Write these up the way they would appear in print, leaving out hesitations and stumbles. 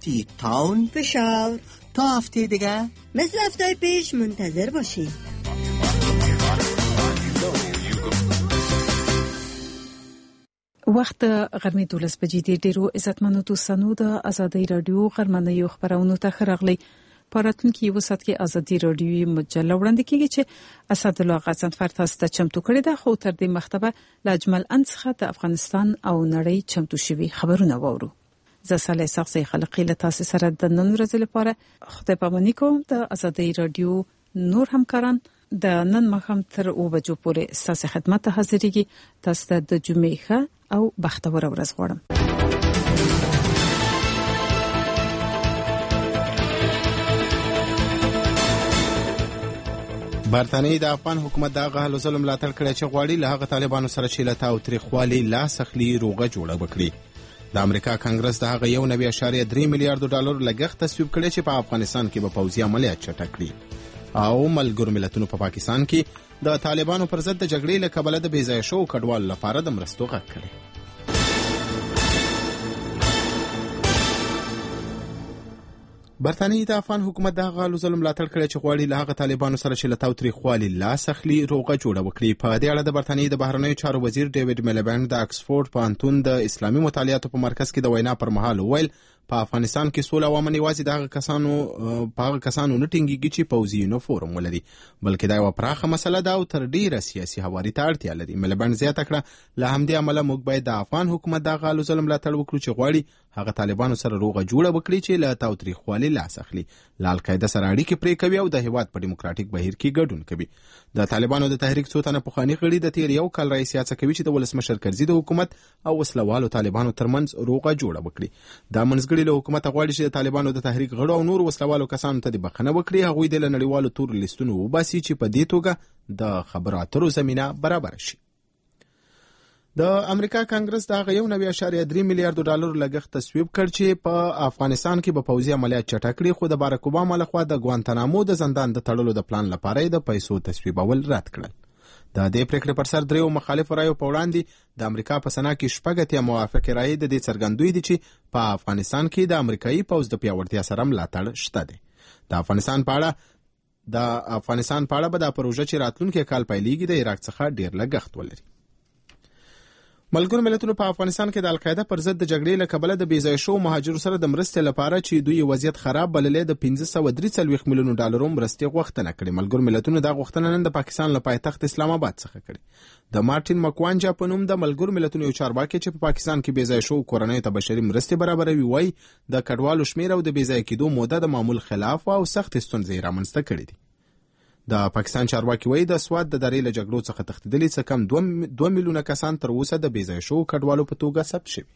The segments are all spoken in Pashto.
سیت تاون پشاور. تا هفته دیگه مثل هفته پیش منتظر باشید. وخت غرمې 12 بجې د ډیرو عزتمنو دوستانو د ازادي رادیو غرمنۍ خبرونو ته خراغلي. پاراتونکو یو سات کې ازادي رادیو مجله وړاندې کیږي چې اسد الله غزنفر تاسو ته چمتو کړی دا خو تر دې مختبه لاجمل انڅخه د افغانستان او نړۍ چمتو شوی خبرونه وورو. زه صالح ساقسي خلقي له تاسو سره د نن ورځې لپاره خدای پامنۍ کوم. د ازادي رادیو نور همکاران د نن مخام تر 2 بجو پورې ستاسو خدمت ته حاضرېږي. تاسو ته د جمعې ښه او بختوره ورځ غواړم. برتانیې د افغان حکومت د غهل ظلم ملاتړ کړی چې غواړي له هغه طالبانو سره چې له تاوتریخوالي لاس اخلي روغه جوړه وکړي. د امریکا کانګرس د هغه 1.3 میلیارډ ډالر لګښت تصویب کړی چې په افغانستان کې به پوځي عملیات چټک کړي. او ملګرو ملتونو په پاکستان کې د طالبانو پر ضد د جګړې له کبله د بې ځایه شوو کډوالو لپاره د مرستو غږ کړی. برتانیې د افغان حکومت د غهل ظلم ملاتړ کړی چې غواړي له هغه طالبانو سره چې له تاوتریخوالي لاس اخلي روغه جوړه وکړي. په دې اړه د برتانیې د بهرنیو چارو وزیر ډیوډ میلبند د اکسفورد پوهنتون د اسلامي مطالعاتو په مرکز کې د وینا پر مهال وویل په افغانستان کې سوله او امن یوازې د هغه کسانو نه ټینګېږي چې پوځي یونیفورم ولري، بلکې دا یوه پراخه مسله ده او تر ډیره سیاسي هواري ته اړتیا لري. میلبند زیاته کړه له همدې امله موږ باید د افغان حکومت د غهل ظلم ملاتړ وکړو چې غواړي هغه طالبانو سره روغه جوړه وکړي چې له تاوتریخوالي لاس اخلي، له القاعده سره اړیکې پرې کوي او د هیواد په ډیموکراتیک بهیر کې ګډون کوي. د طالبانو د تحریک څو تنه پخواني غړي د تیر یو کال راهیسې هڅه کوي چې د ولسمشر کرزي د حکومت او وسلوالو طالبانو ترمنځ روغه جوړه وکړي. دا منځګړي له حکومت غواړي چې د طالبانو د تحریک غړو او نور وسلوالو کسانو ته د بخښنه وکړي، هغوی د نړیوالو تور لیستونو وباسي چې په دې توګه د خبرو اترو زمینه برابر شي. د امریکا کانګرس د هغه 1.3 میلیارډ ډالر لګښت تصویب کړ چې په افغانستان کې به پوځي عملیات چټک کړي، خو د باراک اوباما لخوا د ګوانتانامو د زندان د تړلو د پلان لپاره د پیسو تصویبول رد کړل. د دې پریکړې پر سر دریو مخالف رایو په وړاندې د امریکا په سنا کې شپږ موافقه رایې د دې څرګندوي دي چې په افغانستان کې د امریکایي پوځ د پیاوړتیا سره ملاتړ شته دی. د افغانستان په اړه به دا پروژه چې راتلونکي کال پیلېږي د عراق څخه ډیر لګښت ولري. ملګرو ملتونو په افغانستان کې د القاعده پر ضد د جګړې له کبله د بې ځایه شوو مهاجرو سره د مرستې لپاره چې دوی وضعیت خراب بللې د 543 میلیون ډالرو مرستې غوښتنه کړې. ملګرو ملتونو دا غوښتنه نن د پاکستان له پایتخت اسلام آباد څخه کړې. د مارټین مکوانجا په نوم د ملګرو ملتونو یو چارواکي چې په پاکستان کې بې ځایه شوو کورنیو ته بشري مرستې برابروي وایي د کډوالو شمېر او د بې ځایه کېدو موده د معمول خلاف او سخت ستونزې رامنځته کړې دي. د پاکستان چارواکي وایي د سواد د درې له جګړو څخه تښتېدلي څه کم 2 میلیونه کسان تر اوسه د بې ځایه شوو کډوالو په توګه ثبت شوي.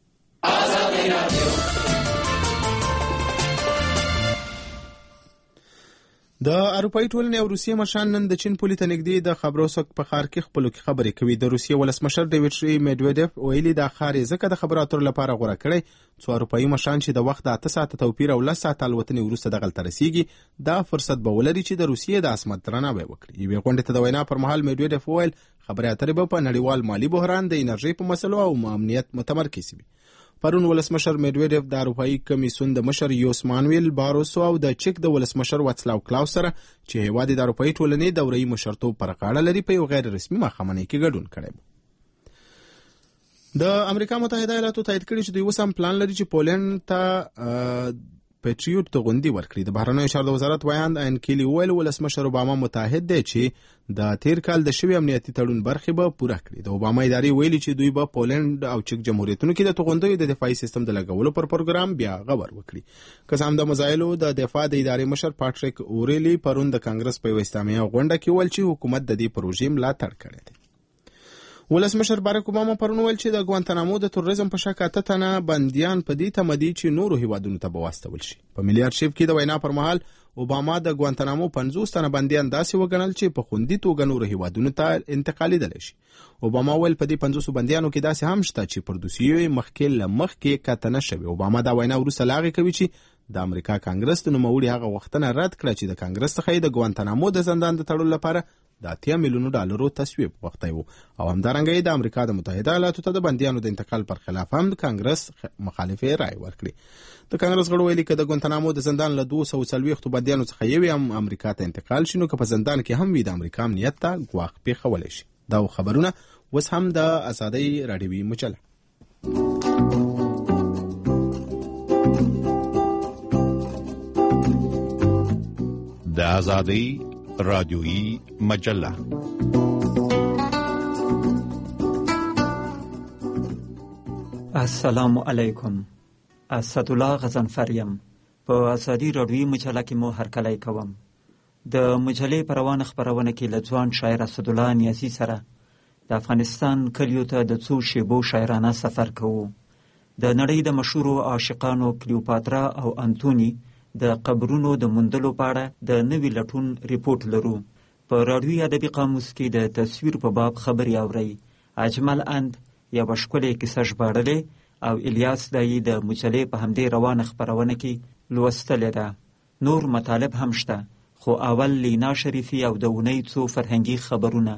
د اروپایي ټولنې او روسیې مشران نن د چین پولې ته نږدې د خبروسک په ښار کې خپلو کې خبرې کوي. د روسیې ولسمشر ډیمیټري میډویډیف ویلي دا ښار یې ځکه د خبرو اترو لپاره غوره کړی څو اروپایي مشران چې د وخت د 8 ساعته توپیر او 10 ساعته الوتنې وروسته دغلته رسیږي دا فرصت به ولري چې د روسیې د عصمت درناوی وکړي. یوې غونډې ته د وینا پر مهال میډویډیف وویل خبرې اترې به په نړیوال مالي بحران، د انرژۍ په مسلو او امنیت متمرکز وي. پرون ولسمشر میډویډیف د اروپایي کمیسیون د مشر یوس مانویل باروسو او د چک د ولسمشر واتسلاو کلاوس سره چې هیواد د اروپایي ټولنې دوره‌یي مشرتوب پر غاړه لري په یو غیر رسمي ماښامنۍ کې ګډون کړی. د امریکا متحده ایالاتو تایید کړي چې دوی اوس هم پلان لري چې پولند ته پیټریوټ توغندي ورکړي. د بهرنیو چارو وزارت ویاند ان کیلی ویل ولسمشر اوباما متحد دی چې د تیر کال د شوی امنیتي تړون برخې به پوره کړي. د اوباما ادارې ویلي چې دوی به پولند او چک جمهوریتونو کې د توغندیو د دفاعي سیستم د لګولو پر پروګرام بیا غور وکړي. که څه هم د مزایلو د دفاع د ادارې مشر پاټریک اوريلي پرون د کانګرس په یوه اجتماعي غونډه کې ویل چې حکومت د دې پروژې ملاتړ کړی دی. ولسمشر باراک اوباما پرون ویل چې د ګوانتانامو د تروریزم په شک 8 تنه بندیان په دې تمدي چې نورو هیوادونو ته به واستول شي. په ملي ارشیف کې د وینا پر مهال اوباما د ګوانتانامو 50 تنه بندیان داسې وګڼل چې په خوندي توګه نورو هیوادونو ته انتقالیدلی شي. اوباما ویل په دې 500 بندیانو کې داسې هم شته چې پر دوسیې مخکې کته نه شوي. اوباما دا وینا وروسته لاغې کوي چې د امریکا کانګرس د نوموړي هغه وختونه رد کړه چې د کانګرس څخه د ګوانتانامو د زندان د تړلو لپاره د 10 میلیونو ډالرو تصویب غوښتی و او همدارنګه د امریکا د متحده ایالاتو ته د بندیانو د انتقال پر خلاف هم د کانګرس مخالفې رای ورکړي. د کانګرس غړو ویلي که د ګونتنامو د زندان له 240 بندیانو څخه یو هم امریکا ته انتقال شي نو که په زندان کې هم وي د امریکا امنیت ته ګواښ پیښولی شي. دا خبرونه اوس هم د ازادۍ راډیوي مجله. د ازادۍ راډیوي مجله. السلام علیکم. اسدالله غضنفر یم. په ازادۍ راډیوي مجله کې مو هرکلی کوم. د مجلې په روانه خپرونه کې له ځوان شاعر اسدالله نیازي سره د افغانستان کلیو ته د څو شیبو شاعرانه سفر کوو. د نړۍ د مشهورو عاشقانو کلیوپاترا او انتوني د قبرونو د موندلو په اړه د نوي لټون ریپورت لرو. په راډیوي ادبي قاموس کې د تصویر په باب خبرې اورئ. اجمل اند یوه ښکلې کیسه ژباړلې او الیاس دایي د مجلې په همدې روانه خپرونه کې لوستلې ده. نور مطالب هم شته خو اول لینا شریفي او د اونۍ څو فرهنګي خبرونه.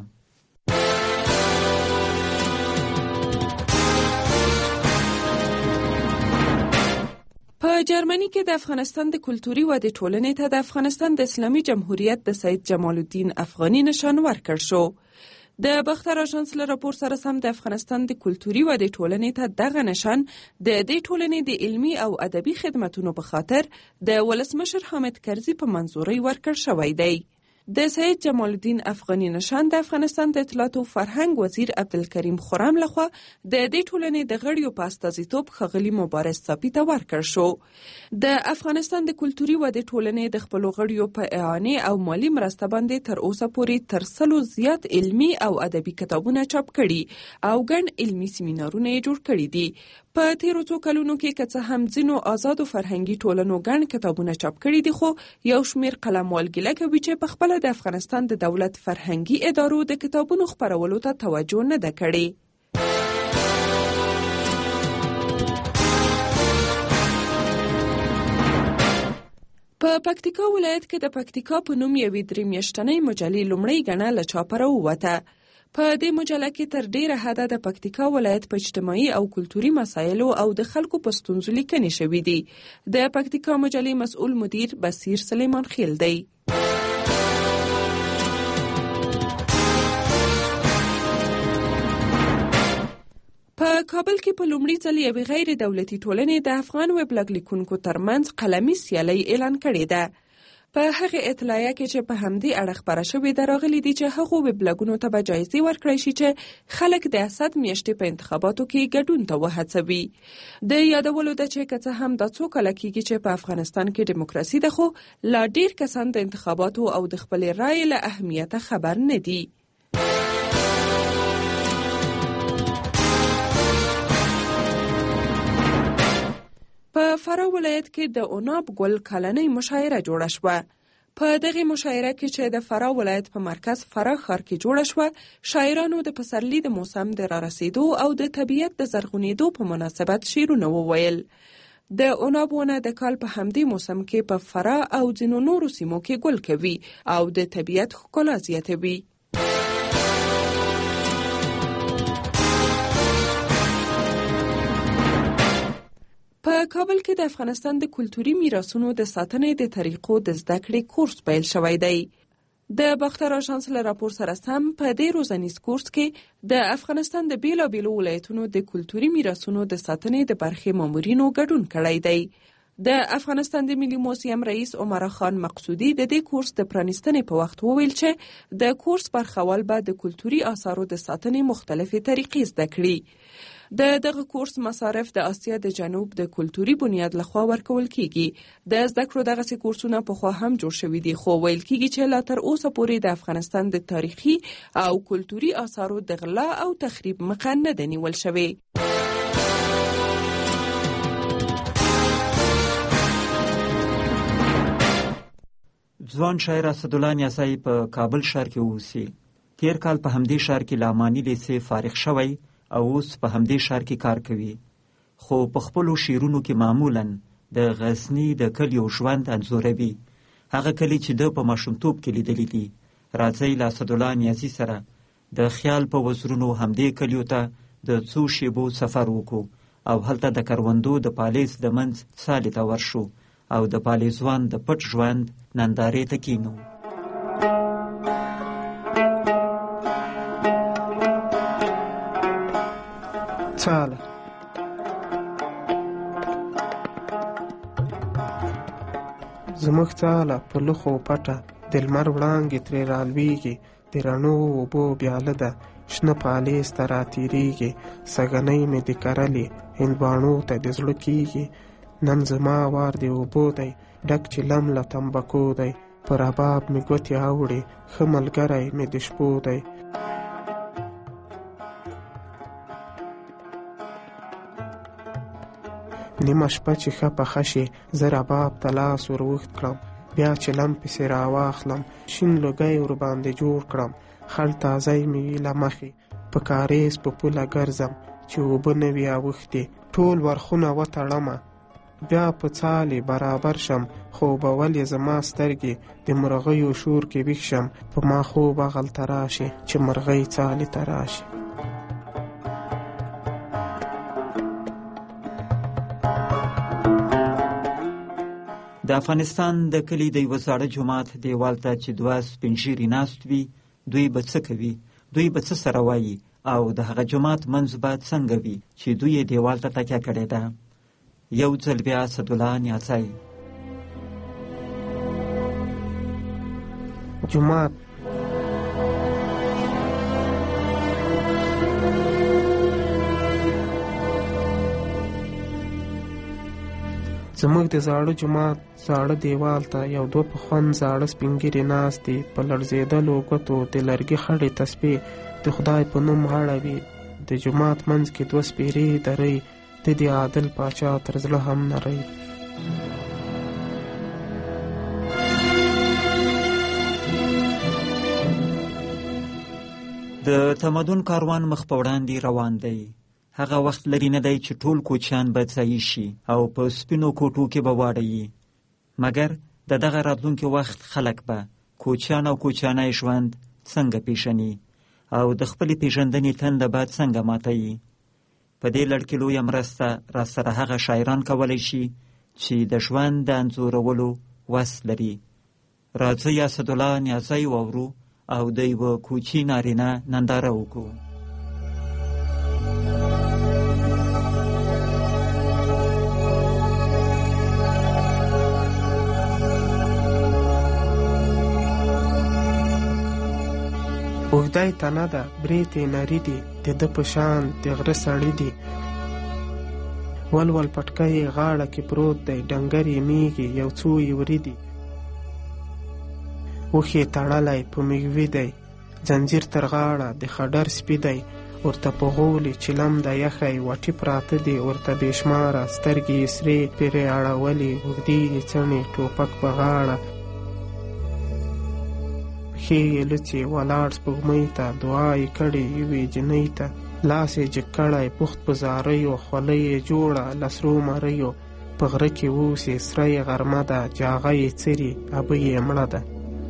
په جرمني کې د افغانستان د کلتوري ودې ټولنې ته د افغانستان د اسلامي جمهوریت د سید جمال الدین افغاني نشان ورکړ شو. د باختر آژانس له راپور سره سم د افغانستان د کلتوري ودې ټولنې ته دغه نشان د دې ټولنې د علمي او ادبي خدمتونو په خاطر د ولسمشر حامد کرزي په منظورۍ ورکړ شوی دی. د سید جمال الدین افغاني نشان د افغانستان د اطلاعات او فرهنګ وزیر عبدالکریم خرم لخوا د دې ټولنې د غړیو په استازیتوب ښاغلي مبارز صافي ته ورکړ شو. د افغانستان د کلتوري ودې ټولنې د خپلو غړیو په اعانې او مالی مرسته باندې تر اوسه پورې تر 100 زیات علمي او ادبي کتابونه چاپ کړي او ګڼ علمي سیمینارونه یې جوړ کړي دي. په تیرو څو کلونو کې که څه هم ځینو آزادو فرهنګي ټولنو ګڼ کتابونه چاپ کړي دي خو یو شمېر قلموال ګیله کوي چې په خپله د افغانستان د دولت فرهنګي ادارو د کتابونو خپرولو ته توجه نه ده کړې. په پکتیکا ولایت کې د پکتیکا په نوم یوې 3 میاشتنۍ مجلې لومړۍ ګڼه له چاپه راووته. په دې مجله کې تر ډیره حده د پکتیکا ولایت په اجتماعي او کلتوري مسایلو او د خلکو په ستونزو لیکنې شوې دي. د پکتیکا مجلې مسؤل مدیر بصیر سلیمان خیل دی. په کابل کې په لومړي ځل یوې غیر دولتي ټولنې د افغان ویبلاګ لیکونکو ترمنځ قلمي سیالۍ اعلان کړې ده. په هغه اطلاعیه کې چې په همدې اړه خپره شوې ده راغلي دي چې هغو ویبلاګونو ته به جایزې ورکړی شي چې خلک د اسد میاشتې په انتخاباتو کې ګډون ته وهڅوي. د یادولو ده چې که څه هم دا څو کاله کېږي چې په افغانستان کې دیموکراسي ده خو لا ډیر کسان د انتخاباتو او د خپلې رایې له اهمیته خبر نه دي. په فراه ولایت کې د عناب ګل کلنۍ مشاعره جوړه شوه. په دغه مشاعره کې چې د فراه ولایت په مرکز فراه ښار کې جوړه شوه، شاعرانو د پسرلي د موسم د رارسېدو او د طبیعت د زرغونېدو په مناسبت شعرونه وویل. د عناب ونه د کال په همدې موسم کې په فراه او ځینو نورو سیمو کې ګل کوي او د طبیعت ښکلا زیاتوي. په کابل کې د افغانستان د کلتوري میراثونو د ساتنې د طریقو د زده کړې کورس پیل شوی دی. د باختر آژانس له راپور سره سم په دې روزنیز کورس کې د افغانستان د بیلابیلو ولایتونو د کلتوري میراثونو د ساتنې د برخې مامورینو ګډون کړی دی. د افغانستان د ملي موزیم رئیس عمر خان مقصودی د دې کورس د پرانیستنې په وخت وویل چې د کورس برخوال به د کلتوري آثارو د ساتنې مختلفې طریقې زده کړي. د دغه کورس مصارف د آسیا د جنوب د کلتوري بنیاد لخوا ورکول کیږي. د زده کړو دغه کورسونه پخوا هم جوړ شوي دي خو ویل کیږي چې لا تر اوسه پورې د افغانستان د تاریخي او کلتوري آثارو د غلا او تخریب مخه نه ده نیول شوې. ځوان شاعر اسدالله نیازی په کابل ښار کې اوسي. تیر کال په همدې ښار کې له اماني لیسې فارغ شوی او اوس په همدې ښار کې کار کوي. خو په خپلو شعرونو کې معمولاً د غزني د کلیو ژوند انځوروي. هغه کلی چې ده په ماشومتوب کې لیدلی دي. راځئ له اسدالله نیازي سره د خیال په وزرونو همدې کلیو ته د څو شیبو سفر وکړو او هلته د کروندو د پالیز د منځ څالې ته ورشو او د پالیزوان د پټ ژوند نندارې ته کینو. څاله زموږ څاله په لخو پټه د لمر وړانګې ترې رالویږي، د رڼو اوبو بیاله ده شنه پالیز ته راتېرېږي، سږنۍ مې د کرلې هندواڼو ته د زړه کېږي. نن زما وار د اوبو دی ډک چلم له تمبکو دی، په رباب مې ګوتې اوړې ښه ملګری مې د شپو دی. نیمه شپه چې ښه پخه شي زه رباب ته لاس ور اوږد کړم، بیا چلم پسې راواخلم، شین لوګی ورباندې جوړ کړم، خړ تازی مې وي له مخې، په کاریز په پوله ګرځم چې اوبه نه وي اوښتې، ټول ورخونه وتړمه بیا په څالې برابر شم، خوبول یې زما سترګې د مرغیو شور کې ویښ شم، په ما خوب هغلته راشي چې مرغۍ څالې ته راشي. د افغانستان د کلي د یوه زاړه جومات دیوال ته چې دوه سپین ږیري ناست وي، دوی به څه کوي؟ دوی به څه سره وایي؟ او د هغه جومات منځ به څنګه وي چې دوی یې دیوال ته تکیه کړې ده؟ یو ځل بیا اسدالله نیازی. جومات زموږ د زاړه جومات زاړه دیوال ته یو دوه په خوند زاړه سپین ږیري ناست دي، په لړزېدلو ګوتو د لرګي خړې تسبیح د خدای په نوم اړوي. د جومات منځ کې دوه سپېرې درې، د دې عادل پاچا تر زړه هم نری. د تمدن کاروان مخ په وړاندې روان دی. هغه وخت لري نه دی چې ټول کوچیان به ځایي شي او په سپینو کوټو کې به واړوي، مګر د دغه راتلونکي وخت خلک به کوچیان او کوچیانای ژوند څنګه پیژني او د خپلې پیژندنې تنده به څنګه ماتوي. په دې لړ کې لویه مرسته راسره هغه شاعران کولی شي چې د ژوند د انځورولو وس لري. راځئ اسدالله نیازی واورو او د یوه کوچي نارینه ننداره وکړو. اوږدی تنه ده برېتې نري دي، د ده په شان د غره سړي دي، ولول پټکی یې غاړه کې پروت دی، ډنګر یې میږي یو څو یې وریدي، اوښ یې تړلی په میږوي دی، ځنځیر تر غاړه د خډر سپي دی، ورته په غولې چلم د یخی وټي پراته دي، ورته بې شماره سترګې یې سرې پرې اړولې، اوږدې یې څڼې ټوپک په غاړه، پښې یې لڅې ولاړ سپوږمۍ ته، دعا یې کړې یوې جنۍ ته، لاس یې جګ کړی پخت په زاریو، خولۍ یې جوړه له سرو مریو، په غره کې اوسې سره یې غرمه ده، جاغه یې څري ابۍ یې مړه ده.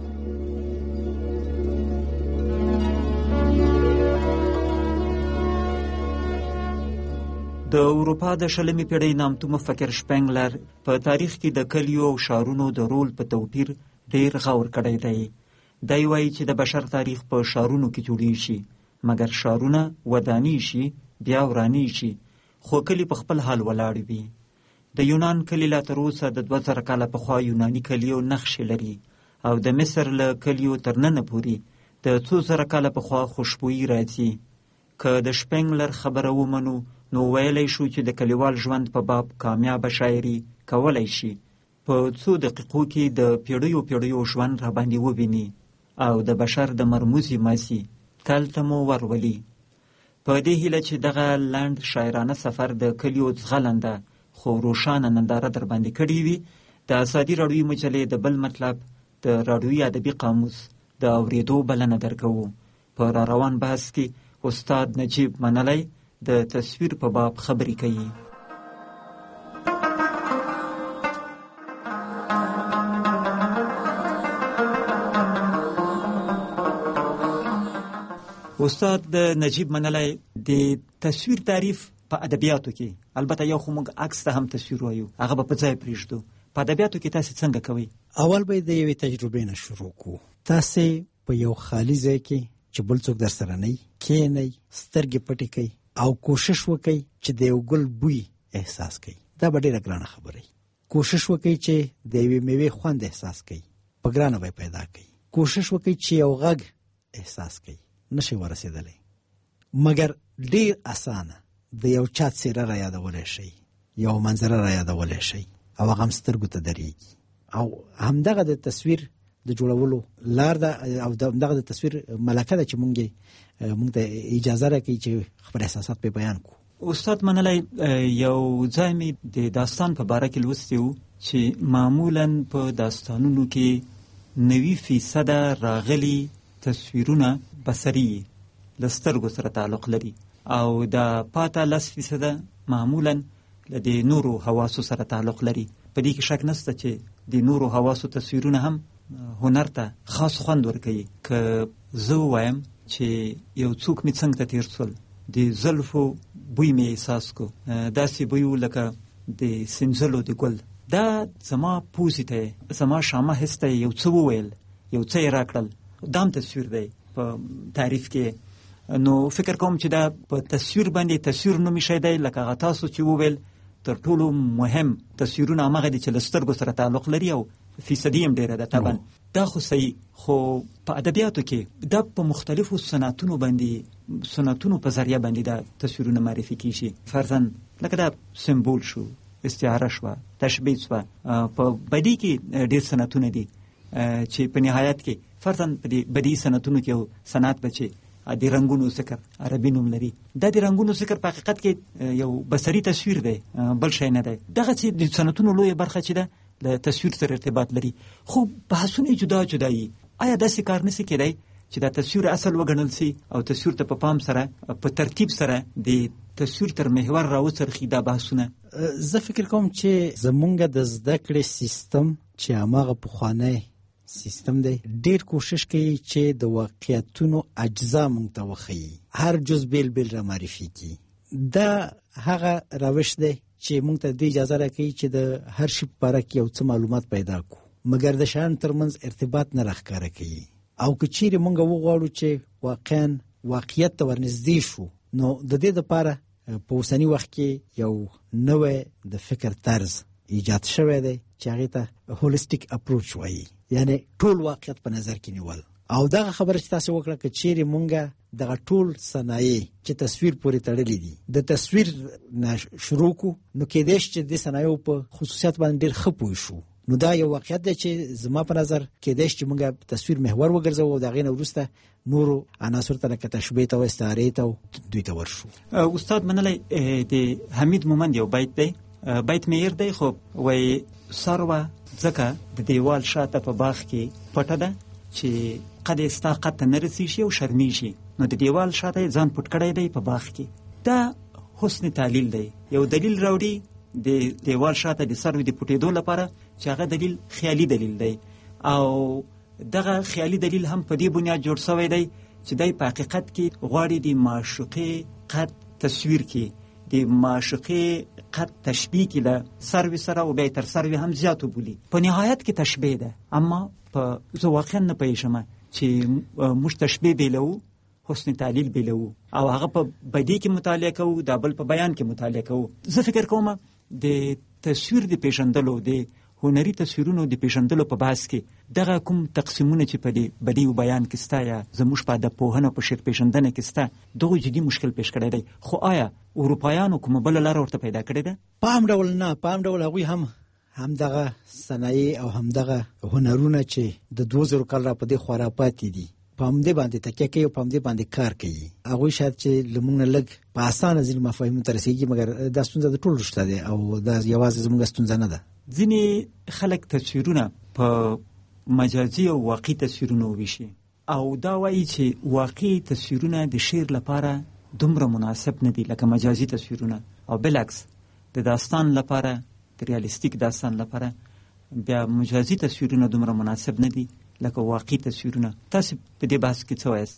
د اروپا د 20مې پېړۍ نامتو مفکر شپنګلر په تاریخ کې د کلیو او ښارونو د رول په توپیر ډېر غور کړی دی. دی وایي چې د بشر تاریخ په ښارونو کې جوړیږي، مګر ښارونه وداني شي بیا وراني شي، خو کلي په خپل حال ولاړ وي. د یونان کلي لا تر اوسه د 2000 کاله پخوا یوناني کلیو نقشې لري او د مصر له کلیو تر ننه پورې د څو زره کاله پخوا خوشبويي راځي. که د شپنګلر خبره ومنو نو ویلی شو چې د کلیوال ژوند په باب کامیابه شاعري کولی شي په څو دقیقو کې د پیړیو ژوند راباندې وویني او د بشر د مرموزي مازي تل ته مو ورولي. په دې هیله چې دغه لنډ شاعرانه سفر د کلیو ځغلنده خو روښانه ننداره در باندې کړې وي، د ازادي راډیوي مجلې د بل مطلب د راډیوي ادبي قاموس د اورېدو بلنه درکوو. په را روان بحث کې استاد نجیب منلی د تصویر په باب خبرې کوي. استاد نجیب منلی د تصویر تعریف په ادبیاتو کې، البته یو خو موږ عکس ته هم تصویر وایو، هغه به په ځای پرېږدو. په ادبیاتو کې تاسو څنګه کوئ؟ اول به د یوې تجربې نه شروع کوو. تاسو په یو خالی ځای کې چې بل څوک در سره نه وي کښېنئ، سترګې پټې کړئ او کوشش وکړئ چې د یو ګل بوی احساس کړئ. دا به ډېره ګرانه خبره وي. کوشش وکړئ چې د یوې میوې خوند احساس کړئ، په ګرانه به پیدا کړئ. کوشش وکړئ چې یو غږ احساس کړئ، نشئ ورسېدلی. مګر ډېر اسانه د یو چا څېره را یادولی شئ، یو منظره را یادولی شئ او هغه هم سترګو ته درېږي. او همدغه د تصویر د جوړولو لار ده او دغه د تصویر ملکه ده چې موږ ته اجازه راکوي چې خپل احساسات په بیان کړو. استاد منلی یو ځای مې د داستان په باره کې لوستی و چې معمولا په داستانونو کې 90% راغلي تصویرونه بصري له سترګو سره تعلق لري او د پاته 10% معمولا له د نورو حواسو سره تعلق لري. په دې کې شک نشته چې د نورو حواسو تصویرونه هم هنر ته خاص خوند ورکوي. که زه وایم چې یو څوک مې څنګ ته تیر شول، د زلفو بوی مې احساس کو، داسې بوی و لکه د سنځلو د ګل. دا زما پوزې ته، زما شامه حس ته یو څه وویل، یو څه یې راکړل. دام تصویر دی په تعریف کې. نو فکر کوم چې دا په تصویر باندې تصویر نومي شی دی، لکه هغه تاسو چې وویل تر ټولو مهم تصویرونه همغه دي چې له سترګو سره تعلق لري او فیصدي هم ډېره ده. طبعا دا خو صحیح، خو په ادبیاتو کې دا په مختلفو صنعتونو په ذریعه باندې دا تصویرونه معرفي کیږي. فرضاً لکه دا سمبول شو، استعاره شوه، تشبیه شوه. په بدی کې ډېر صنعتونه دي چې په نهایت کې فرضاً په دې بدی صنعتونو کې یو صنعت به چې د رنګونو ذکر عربي نوم لري. دا د رنګونو ذکر په حقیقت کې یو بصري تصویر دی، بل شی نه دی. دغه چې د صنعتونو لویه برخه چې ده له تصویر سره ارتباط لري. خو بحثونه جدا جدا دي. آیا داسې کار نشي کېدای چې دا تصویر اصل وګڼل سي او تصویر ته په پام سره په ترتیب سره د تصویر تر محور راوڅرخي؟ دا بحثونه زه فکر کوم چې زمونږ د زده کړې سیستم چې هماغه پخوانی سیستم دی ډیر کوشش کوي چې د واقعیتونو اجزا مونږ ته وښیي، هر جز بیل بیل را معرفي کړي. دا هغه روش دی چې مونږ ته د اجازه راکوي چې د هر شي په اړه کې یو څه معلومات پیدا کړو، مګر د شیانو ترمنځ ارتباط نه راښکاره کوي. او که چیرې مونږ وغواړو چې واقعا واقعیت ته ورنږدې شو، نو د دې لپاره په اوسني وخت کې یو نوی د فکر طرز ایجاد شوی دی چې هغې ته هولیسټیک اپروچ وایي، یعنی ټول واقعیت په نظر کې نیول. او دغه خبره چې تاسو وکړه که چیرې مونږ دغه ټول صنایع چې تصویر پورې تړلې دي د تصویر نه شروع کو، نو کېدای شي چې د صنایعو په خصوصیات باندې ډېر ښه پوه شو. نو دا یو واقعیت دی چې زما په نظر کېدای شي چې مونږ تصویر محور وګرځو او د هغې نه وروسته نورو عناصرو ته لکه تشبیه ته او استعارې ته دوی ته ورشو. استاد منلی د حمید مومند یو بیت دی، بیت مې هیر دی، خو وایي سروه ځکه د دیوال شاته په باغ کې پټه ده چې قد ستا قد ته نه رسیږي او شرمیږي، نو د دیوال شاته ځان پټ کړی دی په باغ کې. دا حسن تعلیل دی، یو دلیل راوړي د دیوال شاته د سروې د پټېدو لپاره چې هغه دلیل خیالي دلیل دی، او دغه خیالي دلیل هم په دې بنیاد جوړ شوی دی چې دی په حقیقت کې غواړي د معشوقې قد تصویر کې، د معشوقې قد تشبیه کې له سروې سره او بیا تر سروې هم زیات وبولي. په نهایت کې تشبیه ده، اما زه واقعا نه پوهېږم چې موږ تشبیه بیلوو، حسن تعلیل بیلوو، او هغه په بدی کې مطالعه کوو، دا بل په بیان کې مطالعه کوو. زه فکر کوم د تصویر د پیژندلو، د هنري تصویرونو د پیژندلو په بحث کې دغه کوم تقسیمونه چې په دې بدی او بیان کې ستا یا زموږ په ادبپوهنه په شعر پیژندنه کې ستا، دغه جدي مشکل پیش کړی دی. خو آیا اروپایانو کومه بله لاره ورته پیدا کړې ده؟ په هم ډول نه، په هم ډول هغوی همدغه صنایع او همدغه هنرونه چې د 2000 کال را په دې خوا راپاتې دي په همدې باندې تکیه کوي او په همدې باندې کار کوي. هغوی شاید چې له موږ نه لږ په اسانه ځینې مفاهیمو ته رسېږي، مګر دا ستونزه د ټولو شته دی او دا یوازې زموږ ستونزه نه ده. ځینې خلک تصویرونه په مجازي او واقعي تصویرونه وویشي، او دا وایي چې واقعي تصویرونه د شعر لپاره دومره مناسب نه دي لکه مجازي تصویرونه، او بالعکس د داستان لپاره، د ریالیستیک داستان لپاره بیا مجازي تصویرونه دومره مناسب نه دي لکه واقعي تصویرونه. تاسو په دې بحث کې څه وایاست؟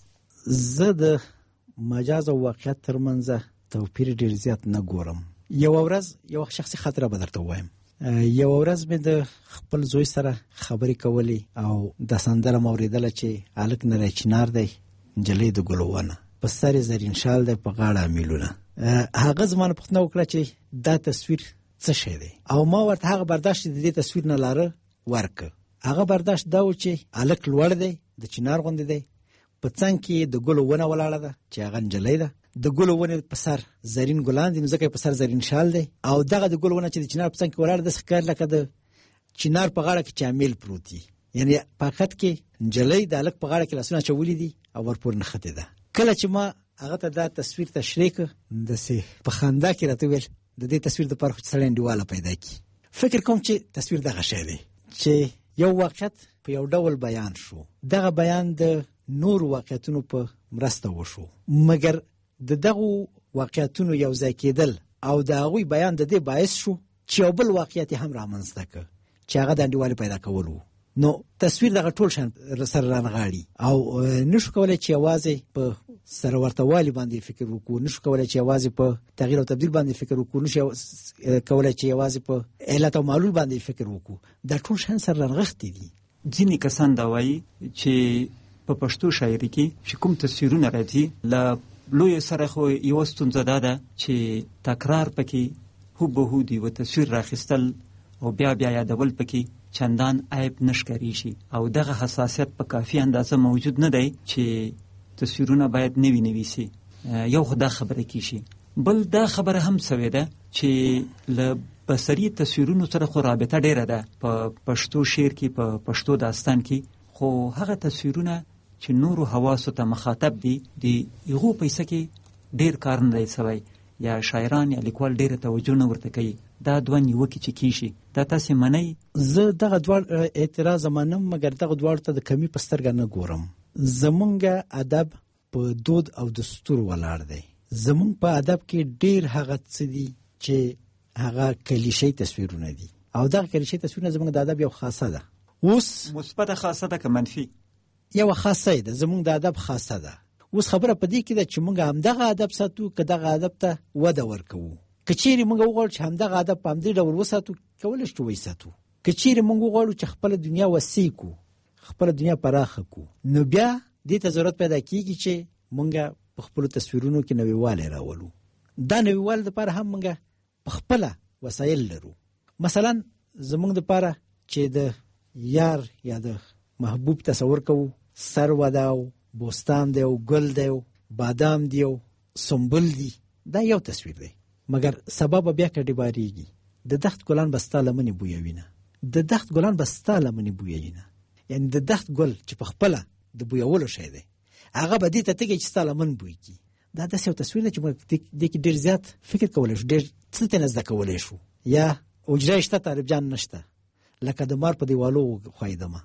زه د مجاز او واقعیت ترمنځ توپیر ډیر زیات نه ګورم. یو ورځ یو شخصي خاطره به درته وایم. یو ورځ مې د خپل زوی سره خبرې کولې او د سندره مې اورېدله چې هلک نری چنار دی، نجلۍ د ګلو ونه، په سر یې زرین شال دی، په غاړه امیلونه. هغه زما نه پوښتنه وکړه چې دا تصویر څه شی دی، او ما ورته هغه برداشت د دې تصویر نه لاره ورکړ. هغه برداشت دا و چې هلک لوړ دی، د چنار غوندې دی، په څنګ کې د ګلو ونه ولاړه ده چې هغه نجلۍ ده، د ګلو ونې په سر زرین ګلان دي، نو ځکه په سر زرین شال دی، او دغه د ګلو ونه چې د چنار په څنګ کې ولاړه ده ښکار لکه د چنار په غاړه کې چې امیل پروت دي. یعنې په حقیقت کې نجلۍ د هلک په غاړه کې لاسونه اچولي دي او ورپورې نښتې ده. کله چې ما هغه ته دا تصویر تشریح کړ، داسې په خندا کې راته وویل د دې تصویر دپاره خو چې سړی انډیواله پیدا کړي. فکر کوم چې تصویر دغه شی دی چې یو واقعیت په یو ډول بیان شو، دغه بیان د نورو واقعیتونو په مرسته وشو، مګر د دغو واقعیتونو یو ځای کېدل او د هغوی بیان د دې باعث شو چې یو بل واقعیت هم رامنځته کړ چې هغه د انډیوالي پیدا کول و. نو تصویر دغه ټول شان سره رانغاړي او نشو کولی چې یوازې په سره ورته والي باندې فکر وکړو، نشو کولی چې یوازې په تغییر او تبدیل باندې فکر وکړو، نشو کولی چې یوازې په علت او معلول باندې فکر وکړو. دا ټول شان سره رانغښتي دي. ځینې کسان دا وایي چې په پښتو شاعري کې چې کوم تصویرونه راځي له لوی سره خو یو ستونزه ده چې تکرار پکې هوبهو دی و تصویر راخیستل او بیا یادول پکې چندان عیب نشکری شي، او دغه حساسیت په کافي اندازه موجود نه دی چې تصویرونه باید نوي سي. یو خدا خبره کیشي، بل دا خبره هم سوي ده چې له بصري تصویرونو سره خو رابطه ډیره ده په پښتو شعر کې، په پښتو داستان کې، خو هغه تصویرونه چې نورو حواسو ته مخاطب دي د یغو پیسه کې ډیر کار نه دی سوی، یا شاعران یا لیکوال ډیره توجه نه ورته کوي. دا دوه نیوکې چې کیشي دا تاسې منئ؟ زه دغه دوه اعتراض منم، مګر دغه دواړو ته د کمی په سترګه نه ګورم. زمونږ ادب په دود او دستور ولاړ دی. زمونږ په ادب کې ډیر هغه څه دي چې هغه کلیشې تصویرونه دي، او دغه کلیشې تصویرونه زمونږ د ادب یو خاصه ده. اوس مثبت خاصه ده که منفي؟ یو خاصه ده، زمونږ د ادب خاصه ده. اوس خبره په دې کې ده چې موږ همدغه ادب ساتو که دغه ادب ته وده ورکوو. که چیرې موږ وغواړو چې همدغه ادب په همدې ډول وساتو، کولی شو وساتو. که چیرې موږ وغواړو چې خپله دنیا وسیع کړو، خپله دنیا پراخه کړو، نو بیا دې ته ضرورت پیدا کېږي چې موږ په خپلو تصویرونو کې نویوالی راولو. دا نویوالی دپاره هم موږ په خپله وسایل لرو. مثلا زموږ دپاره چې د یار یا د محبوب تصور کوو، سرو ده او بوستان دی او ګل دی او بادام دی او سنبل دی، دا یو تصویر دی. مګر سبا به بیا کډې باریږي، د دښت ګلان به ستا لمنې بویوي نه، د دښت ګلان به ستا لمنې بویوي نه. یعنې د دښت ګل چې په خپله د بویولو شی دی، هغه به دې ته تږي چې ستا لمن بوی کړي. دا داسې یو تصویر دی چې موږ دې کې ډېر زیات فکر کولی شو، ډېر څه ترې زده کولی شو. یا اجرا شته طالب جان نشته، لکه د مار په دیوالو خوایدمه.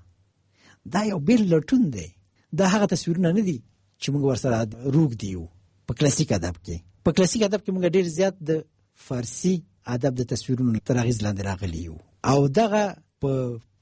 دا یو بیل لټون دی. دا هغه تصویرونه نه دي چې موږ ورسره روږ دیو. په کلاسیک ادب کې موږ ډېر زیات د فارسي ادب د تصویرونو تر اغېز لاندې راغلي یو، او دغه په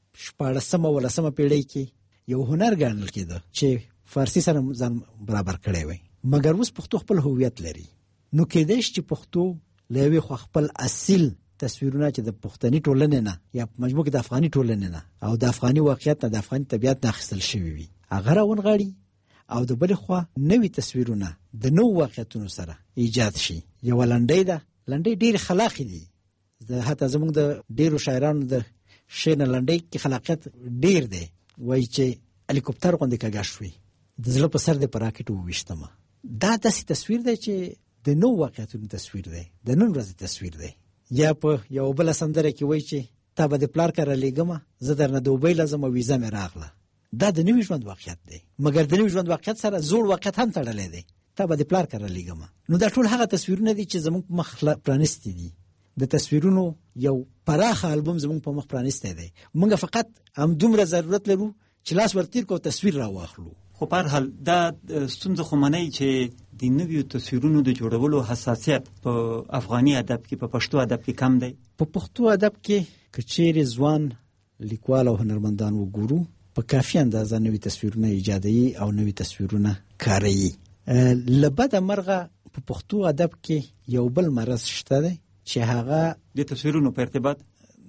14مه 15مه پیړۍ کې یو هنر ګڼل کېده چې فارسي سره ځان برابر کړی وی. مګر اوس پښتو خپل هویت لري، نو کېدای شي چې پښتو له یوې خوا خپل اصیل تصویرونه چې د پښتني ټولنې نه یا په مجموع کې د افغاني ټولنې نه او د افغاني واقعیت نه، د افغاني طبیعت نه اخیستل شوي وي، هغه راونغاړي، او د بلې خوا نوي تصویرونه د نوو واقعیتونو سره ایجاد شي. یوه لنډۍ ده، لنډۍ ډېرې خلاقې دي. حتی زموږ د ډېرو شاعرانو د شعر نه لنډۍ کې خلاقیت ډېر دی. وایي چې هلیکوپتر غوندې کږه شوي، د زړه په سر دې په راکټ وویشتمه. دا داسې تصویر دی چې د نوو واقعیتونو تصویر دی، د نن ورځې تصویر دی. یا په یو بله سندره کې وایي چې تا به د پلار کره لیږمه، زه درنه دوبۍ لځم او ویزه مې راغله. دا د نوي ژوند واقعیت دی، مګر د نوي ژوند واقعیت سره زوړ واقعیت هم تړلی دی. تا به د پلار کره لیږمه. نو دا ټول هغه تصویرونه دي چې زموږ په مخ پرانیستي دي. د تصویرونو یو پراخه البوم زموږ په مخ پرانیستی دی. موږ فقط همدومره ضرورت لرو چې لاس ورتیر کو تصویر را واخلو. خو په هر حال دا ستونزه خو منئ چې د نویو تصویرونو د جوړولو حساسیت په افغاني ادب کې، په پښتو ادب کې کم دی. په پښتو ادب کې که چیرې ځوان لیکوال او هنرمندان وګورو، په کافي اندازه نوي تصویرونه ایجادوي او نوي تصویرونه کاروي. له بده مرغه په پښتو ادب کې یو بل مرض شته دی چې هغه د تصویرونو په ارتباط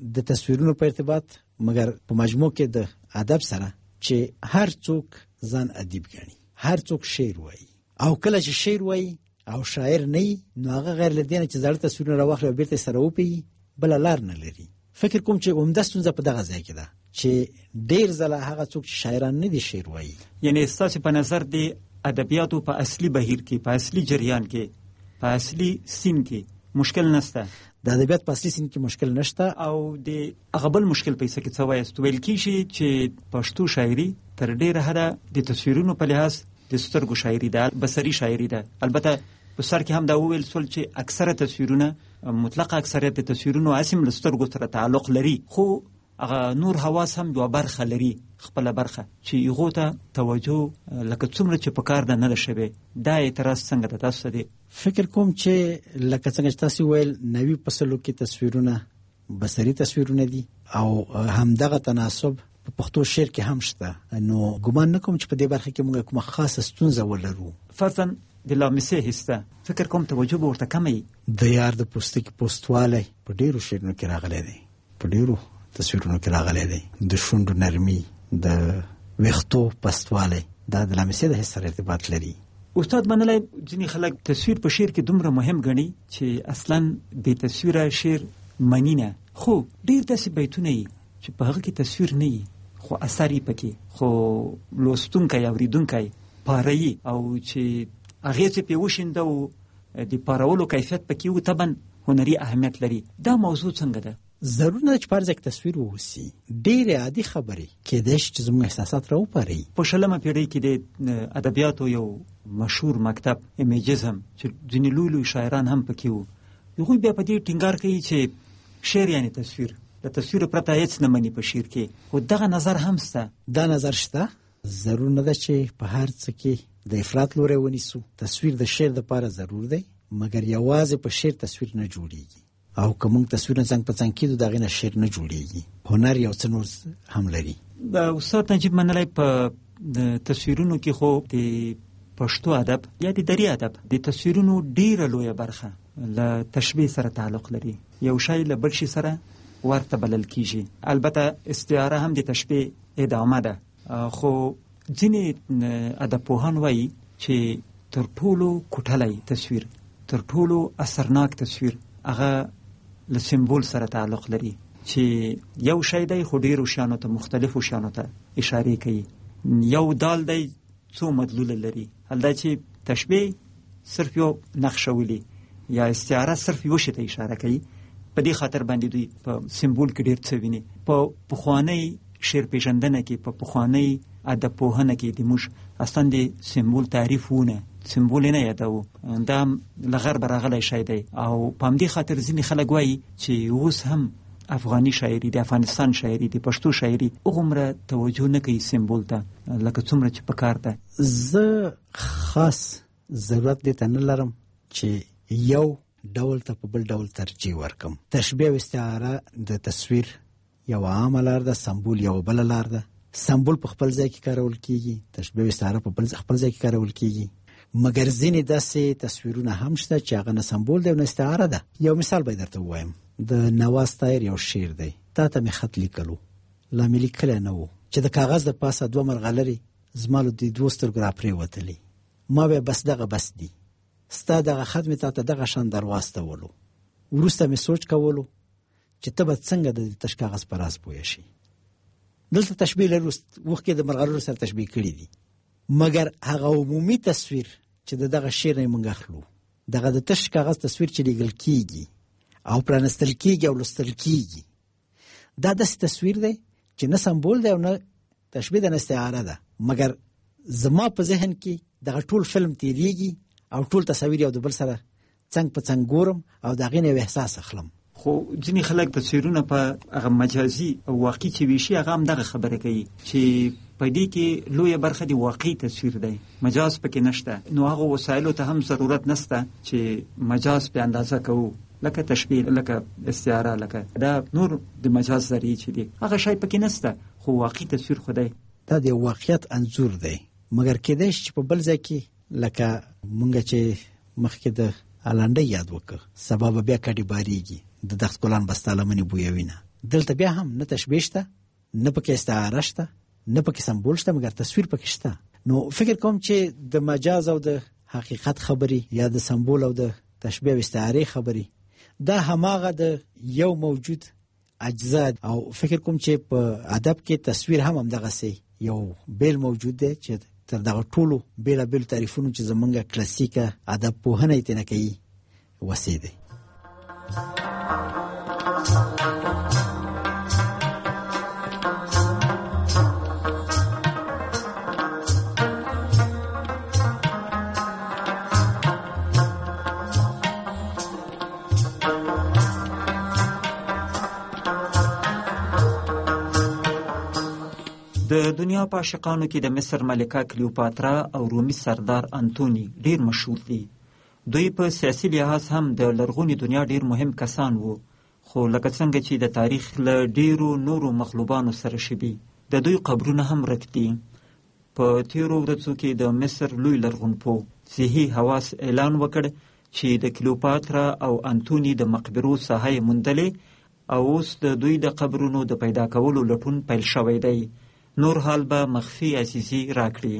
مګر په مجموع کې د ادب سره چې هر څوک ځان ادیب ګڼي، هر څوک شعر وایي، او کله چې شعر وایي او شاعر نه نو هغه غیر لدینه چې زړه تصویرونه راوخلي او بیرته سره وپی بل لار نه لري. فکر کوم چې عمده ستونزه په دغه ځای کې ده چې ډیر ځله هغه څوک چې شاعران نه دي شعر وایي. یعنی ستاسو په نظر دی ادبیاتو په اصلي بهیر کې، په اصلي جریان کې، په اصلي سین کې مشکل نشته؟ د ادبیات په اصلي سین کې مشکل نشته. او د هغه بل مشکل پیسې کې څه وایست؟ ویل کیږي چې پښتو شاعري تر ډیره حده د تصویرونو په لحاظ د سترګو شاعري ده، بصري شاعري ده. البته په سر کې هم دا وویل سول چې اکثره تصویرونه، مطلق اکثریت د تصویرونو اسیم له سترګو سره تعلق لري، خو هغه نور حواس هم یو برخه لري، خپل برخه چې یغو ته توجه لکه څومره چې په کار ده نه ده شوی. دا اعتراض څنګه ده تاسو دی؟ فکر کوم چې لکه څنګه چې تاسو ویل 90% کې تصویرونه بصري تصویرونه دي او همدغه تناسب په پښتو شعر کې هم شته. نو ګمان نه کوم چې په دې برخه کې موږ کومه خاصه ستونزه ولرو. فرضاً د لامسه هسته فکر کوم توجه به ورته کمي. د یار د پوستکي پوستواله په ډیرو شعرونو کې راغلی دی، په ډیرو تصویرونو کې راغلی دی. د شونډو نرمي، د ویښتو پستواله، دا د لامسه د حس سره ارتباط لري. استاد منلای ځینې خلک تصویر په شعر کې دومره مهم ګڼي چې اصلاً به تصویره شعر معنی نه، خو ډیر داسې بیتونه یي چې په هغه کې تصویر نه وي خو اثر یې پکې، خو لوستونکی اوریدونکی پاره او چې هغه څه په وشینده او د پارولو کیفیت پکې و طبعا هنري اهمیت لري. دا موضوع څنګه ده؟ ضرور نه چې پرځک تصویر ووسی، ډېر عادي خبرې کېدای شي چې زموږ احساسات راوپاري. په شلمه پیړۍ کې د ادبیاتو یو مشهور مکتب امیجزم چې ځینې لوی شاعران هم پکې وو، هغوی بیا په دې ټینګار کوي چې شعر یعنی تصویر، د تصویر پرته هیڅ نه مني په شعر کې. خو دغه نظر هم شته. دا نظر شته. ضرور نه ده چې په هر څه کې د افراط لوري ونیسو. تصویر د شعر لپاره ضرور دی، مګر یوازې په شعر تصویر نه جوړیږي، او کوم تصویر څنګه په څنګه کې دغه نه شعر نه جوړیږي. هنر یو څه نور هم لري. دا استاد نجیب منلای په تصویرونو کې خو د پښتو ادب یا د دری ادب د تصویرونو ډیره لویه برخه له تشبیه سره تعلق لري. یو شی له بل شي سره ورته بلل کیږي. البته استعاره هم د تشبیه ادامه ده، خو ځینې ادبپوهان وایي چې تر ټولو کوټلی تصویر، تر ټولو اثرناک تصویر هغه له سمبول سره تعلق لري چې یو شی دی خو ډیرو شیانو ته، مختلفو شیانو ته اشاره کوي. یو دال دی څو مدلول لري. هلدا چې تشبیه صرف یو نقشه ولي یا استعاره صرف یو شی ته اشاره کوي. په دې خاطر باندې دوی په سمبول کې ډیر څه ویني. په پخوانی شعر پیژندنه کې، په پخوانی ادب پوهنه کې د موږ اصلا د سمبول تعریف ونه، سمبول نه یادو. دا لغرب راغلی شی دی او په همدې خاطر ځینې خلک وایي چې اوس هم افغاني شاعري، د افغانستان شاعري، د پښتو شاعري هغومره توجه نه کوي سمبول ته لکه څومره چې پکار ده. زه خاص ضرورت دې ته نه لرم چې یو ډول ته په بل ډول ترجیح ورکم. تشبیه او استعاره د تصویر یو عامه لار ده، سمبول یو بل لار ده. سمبول په خپل ځای کې کارول کیږي، تشبیه او استعاره په خپل ځای کې کارول کیږي، مګر ځینې داسې تصویرونه هم شته چې هغه نه سمبول دی او نه استعاره ده. یو مثال به درته ووایم. د نواز طاهر یو شعر دی، تا ته مې خط لیکلو لا مې لیکلی نه و چې د کاغذ د پاسه 2 مرغلرې زما له دې 2 سترګو راپرېوتلې. ما به بس دغه بس دي، ستا دغه خط مې تا ته دغه شان در واستولو. وروسته مې سوچ کولو چې ته به څنګه د تش کاغذ په راز پوه شي. دلته تشبیه لرو، وخت کې د مرغلرو سره تشبیه کړي دي، مګر هغه عمومي تصویر چې دغه شعر نه مونږ اخلو، دغه د تش کاغذ تصویر چې لیکل کیږي او پرانستل کیږي او لوستل کیږي، دا داسې تصویر دی چې نه سمبول دی او نه تشبیه ده نه استعاره ده، مګر زما په ذهن کې دغه ټول فلم تیریږي او ټول تصویر یو د بل سره څنګ په څنګ ګورم او د هغې نه یو احساس اخلم. خو ځینې خلک تصویرونه په هغه مجازي او واقعي چې ویشي هغه هم دغه خبره کوي چې په دې کې لویه برخه د واقعي تصویر دی، مجاز پکې نشته. نو هغه وسایلو ته هم ضرورت نشته چې مجاز په اندازه کوو، لکه تشبیه، لکه استعاره، لکه دا نور د مجاز ذریعې چې دي هغه شی پکې نشته، خو واقعي تصویر خو دی. دا د واقعیت انځور دی، مګر کېدای شي چې په بل ځای کې لکه مونږ چې مخکې د هالنډۍ یاد وکړ، سبا به بیا کډې بارېږي، د دښت ګلان به ستا لمنې بویوینه. دلته بیا هم نه تشبیه شته، نه پکې استعاره شته، نه پکې سمبول شته، مګر تصویر پکې شته. نو فکر کوم چې د مجاز او د حقیقت خبرې یا د سمبول او د تشبیه او استعارې خبرې دا هماغه د یو موجود اجزا، او فکر کوم چې په ادب کې تصویر هم همدغسې یو بیل موجود دی چې تر دغه ټولو بیلابیلو تعریفونو چې زمونږ کلاسیکه ادب پوهنه یې تېنه کوي وسې دی. د دنیا په عاشقانو کې د مصر ملکه کلیوپاترا او رومي سردار انتوني ډیر مشهور دي. دوی په سیاسي لحاظ هم د لرغونې دنیا ډیر مهم کسان وو، خو لکه څنګه چې د تاریخ له ډیرو نورو مخلوبانو سره شبي، د دوی قبرونه هم رک دي. په تیرو ورځو کې د مصر لوی لرغونپوه زیهي حواس اعلان وکړ چې د کلیوپاترا او انتوني د مقبرو ساحه یې موندلې او اوس د دوی د قبرونو د پیدا کولو لټون پیل شوی دی. نور حال به مخفي عزیزي راکړي.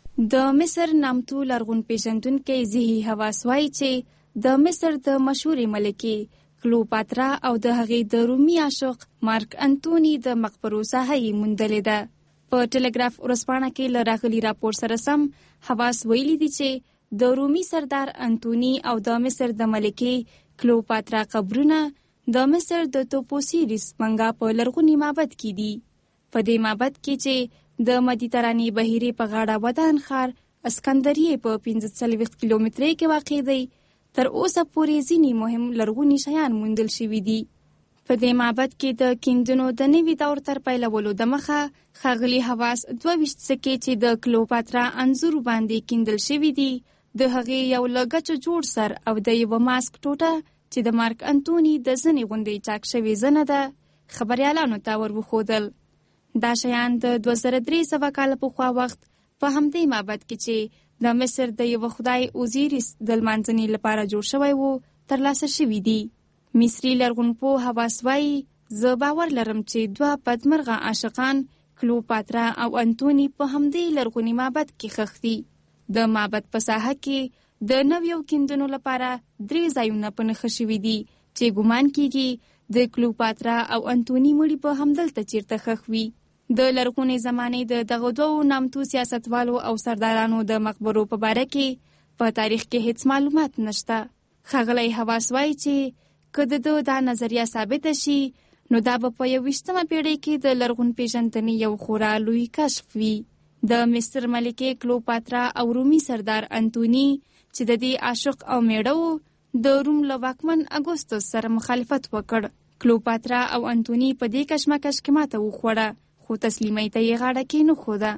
د مصر نامتو لرغون پیژندونکی زیهي حواس وایي چې د مصر د مشهورې ملکې کلیوپاترا او د هغې د رومي عاشق مارک انتوني د مقبرو ساحه یې موندلې ده. په ټلګراف ورځپاڼه کې له راغلي راپور سره سم حواس ویلي دي چې د رومي سردار انتوني او د مصر د ملکې کلیوپاترا قبرونه د مصر د توپوسیریس منګا په لرغوني معبد کې دي. په دې معبد کې چې د مدیترانې بحیرې په غاړه ودان ښار اسکندریه په 45 کیلومترۍ کې واقع دی، تر اوسه پورې ځینې مهم لرغوني شیان موندل شوي دي. په دې معبد کې د کیندنو د نوي دور تر پیلولو د مخه ښاغلي حواس 22 سکې چې د کلیوپاترا انځور باندې کیندل شوي دي د هغې یو له ګچو جوړ سر او د یوه ماسک ټوټه چې د مارک انتوني د زنې غوندې چاک شوې زنه ده خبریالانو ته ور وښودل. دا شیان د 2300 کاله پخوا وخت په همدې معبد کې چې د مصر د یو خدای اوزیریس د لمانځنې لپاره جوړ شوی وو ترلاسه شوي دي. مصري لرغونپوه حواس وایي زه باور لرم چې دوه بدمرغه عاشقان کلیوپاترا او انتوني په همدې لرغوني معبد کې ښخ دي. د معبد په ساحه کې د نویو کیندنو لپاره 3 ځایونه په نښه شوي دي چې ګمان کیږي د کلیوپاترا او انتوني مړي په همدلته چیرته ښخ وي. د لرغونې زمانې د دغه دوو نامتو سیاستوالو او سردارانو د مقبرو په باره کې په تاریخ کې هیڅ معلومات نشته. ښاغلی حواس وایي چې که د ده دا نظریه ثابته شي نو دا به په 21مه پیړۍ کې د لرغون پیژندنې یو خورا لوی کشف وي. د مصر ملکې کلیوپاترا او رومي سردار انتوني چې د دې عاشق او میړه وو د روم له واکمن اګوستوس سره مخالفت وکړ. کلیوپاترا او انتوني په دې کشمکش کې ماته وخوړه، خو تسلیمۍ ته یې غاړه کېنښوده.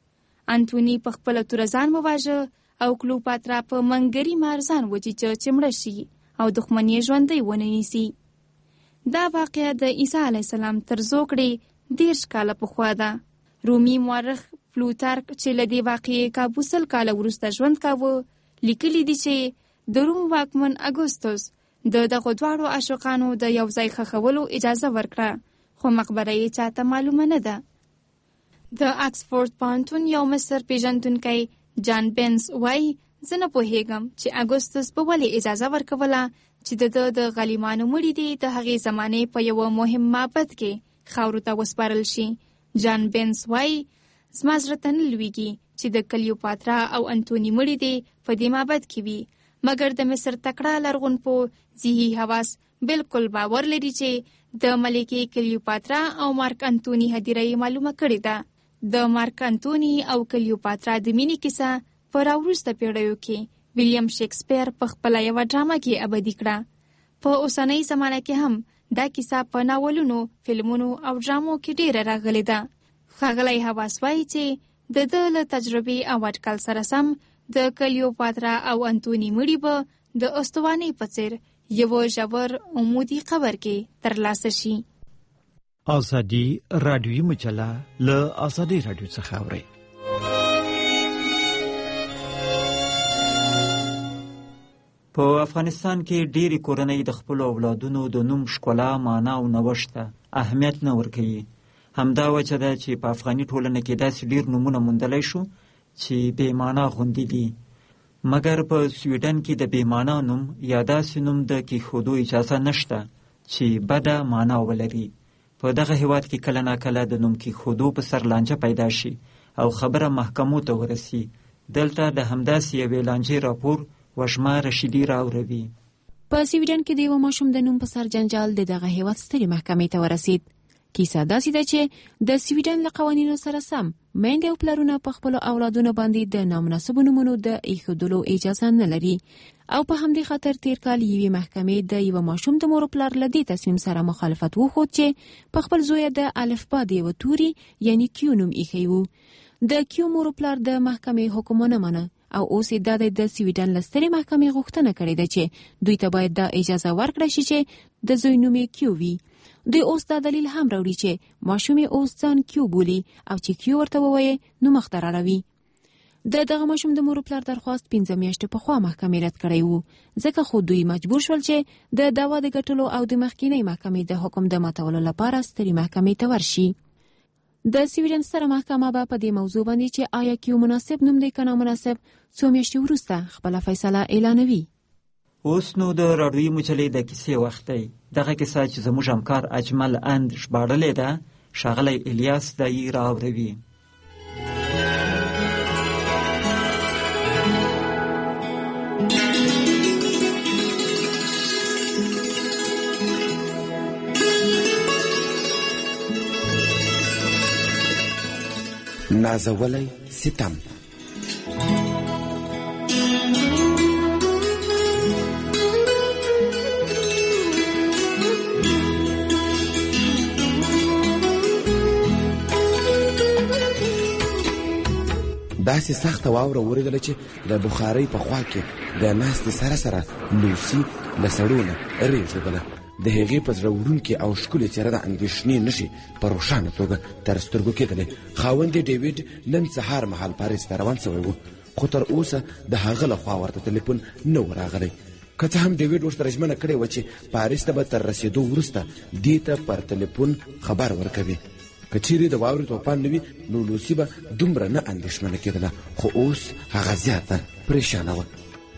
انتوني په خپله توره ځان وواژه او کلیوپاترا په منګري مار ځان وچیچه چې مړه شي او دښمن یې ژوندی ونه نیسي. دا واقعه د عیسی علیه السلام تر زوکړې 30 کاله پخوا ده. رومي مورخ پلوتارک چې له دې واقعې 100 کاله وروسته ژوند کاوه لیکلي دي چې د روم واکمن اګوستوس د دغو دواړو عاشقانو د یو ځای ښخولو اجازه ورکړه، خو مقبره یې چاته معلومه نه ده. د آکسفورد پوهنتون یو مصر پیژندونکی جان بینس وایي زه نه پوهیږم چې اګوستوس په ولې اجازه ورکوله چې د غلیمانو مړي دي د هغې زمانې په یوه مهم معبد کې خاورو ته وسپارل شي. جان بینس وایي زما زړه ته نه لویږي چې د کلیوپاترا او انتوني مړي دي په دې معبد کې وي، مګر د مصر تکړه لرغونپوه زیهي حواس بالکل باور لري چې د ملکې کلیوپاترا او مارک انتوني هدیره یې معلومه کړې ده. د مارک انتوني او کلیوپاترا د مینې کیسه په راوروسته پیړیو کې ویلیام شکسپیر په خپله یوه ډرامه کې ابدي کړه. په اوسنۍ زمانه کې هم دا کیسه په ناولونو، فلمونو او ډرامو کې ډیره راغلې ده. ښاغلی حواس وایي چې د ده له تجربې او اټکل سره سم د کلیوپاترا او انتوني مړي به د استوانې په څیر یو ژور عمودي قبر کې ترلاسه شي. ازادي رادیوي مجله له ازادي رادیو څخه اورئ. په افغانستان کې ډېری کورنۍ د خپل اولادونو د نوم ښکلا، معنا او نوښت ته اهمیت نه ورکوي. همدا وجه ده چې په افغاني ټولنه کې داسې ډېر نومونه موندلی شو چې بې معنا غوندې دي. مګر په سویډن کې د بې معنا نوم یا داسې نوم د کېښودو اجازه نشته چې بده معنا ولري. په دغه هیواد کې کله ناکله د نوم کېښودو په سر لانجه پیدا شي او خبره محکمو ته ورسي. دلته د همداسې یوې لانجې راپور وشمه رشیدي راوروي. په سویډن کې د یوه ماشوم د نوم په سر جنجال د دغه هیواد سترې محکمې ته ورسید. کیسه داسې ده چې د سویډن له قوانینو سره سم میندې او پلرونه په خپلو اولادونو باندې د نامناسبو نومونو د ایښودلو اجازه نه لري او په همدې خاطر تیر کال یوې محکمې د یوه ماشوم د مور او پلار له دې تصمیم سره مخالفت وښود چې په خپل زوی د الفبا د یوه توري یعنی کیو نوم ایښی و. د کیو مور او پلار د محکمې حکم ونه منه او اوس یې د سویډن له سترې محکمې غوښتنه کړې ده چې دوی ته باید دا اجازه ورکړه شي چې د زوی نوم یې کیو وي. دوی اوس دا دلیل هم راوړي چې ماشوم یې اوس ځان کیو بولي او چې کیو ورته ووایي نو مخته راړوي. دغه ماشوم د مور پلار درخواست 15 میاشتې پخوا محکمې رد کړی و، ځکه خو دوی مجبور شول چې د دعوا د ګټلو او د مخکینۍ محکمې د حکم د ماتولو لپاره سترې محکمې ته ورشي. د سویډن ستره محکمه به په دې موضوع باندې چې آیا کیو مناسب نوم دی که نامناسب 2 میاشتې وروسته خپله فیصله اعلانوي. اوس نو د راډیوي مجلې د کیسې وخت دی. دغه کیسه چې زموږ همکار اجمل اند ژباړلې ده ښاغلی الیاس دایي راوروي. نازولی ستم. داسې سخته واوره وریدله چې د بخارۍ په خوا کې د ناستې سره سره لوسي له سړو نه رېږدېدله. د هغې په زړه وړونکې او ښکلې څېره د اندېښنې نښې په روښانه توګه تر سترګو کېدلې. خاوند یې ډیویډ نن سهار مهال پاریس ته روان سوی و، خو تر اوسه د هغه له خوا ورته تلیفون نه و راغلی. که څه هم ډیویډ ورسره ژمنه کړې وه چې پاریس ته به تر رسېدو وروسته دې ته پر تلیفون خبر ورکوي. که چیرې د واورې توپان نه وي نو لوسي به دومره نه اندېښمنه کېدله، خو اوس هغه زیاته پریشانه وه.